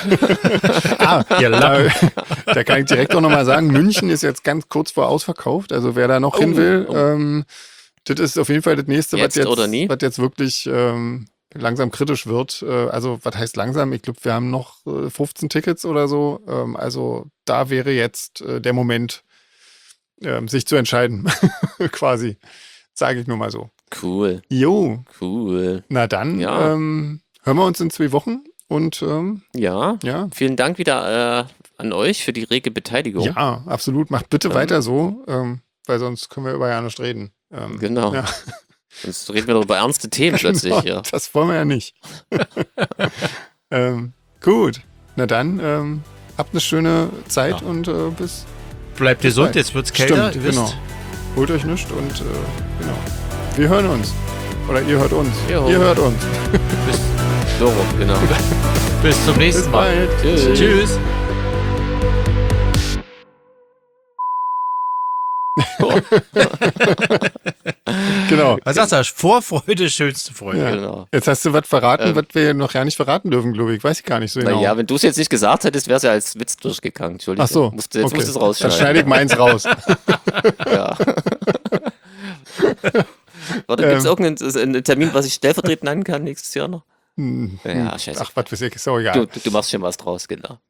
Ihr Lappen. Da kann ich direkt auch nochmal sagen, München ist jetzt ganz kurz vor ausverkauft. Also wer da noch hin will, das ist auf jeden Fall das nächste, Jetzt oder nie? was jetzt wirklich langsam kritisch wird. Also was heißt langsam? Ich glaube, wir haben noch 15 Tickets oder so. Also da wäre jetzt der Moment, sich zu entscheiden. Quasi. Sage ich nur mal so. Cool, Jo, cool. na dann Ja. hören wir uns in 2 Wochen und Ja, ja. vielen Dank wieder an euch für die rege Beteiligung. Ja, absolut. Macht bitte weiter so, weil sonst können wir über ja nicht reden. Genau. Ja, Sonst reden wir doch über ernste Themen plötzlich genau, hier. das wollen wir ja nicht. Gut, na dann habt eine schöne Zeit Ja. und bis Bleibt gesund, jetzt wird's kälter. Stimmt, ihr wisst. genau. Holt euch nichts und genau. Wir hören uns. Oder ihr hört uns. Jo. Ihr hört uns. So rum, genau. Bis zum Bis nächsten Mal. bald. Tschüss. Tschüss. Genau. Was sagst du? Vorfreude, schönste Freude. Ja. Genau. Jetzt hast du was verraten, was wir noch gar nicht verraten dürfen, glaube ich. Weiß ich gar nicht so genau. Naja, wenn du es jetzt nicht gesagt hättest, wäre es ja als Witz durchgegangen. Entschuldigung. Ach so. Jetzt musst okay. du es Dann rausschneiden. schneide ich meins raus. Ja. Warte, gibt es irgendeinen Termin, was ich stellvertretend nennen kann nächstes Jahr noch? Ja, scheiße. Ach, was weiß ich, ist auch egal. Du machst schon was draus, genau.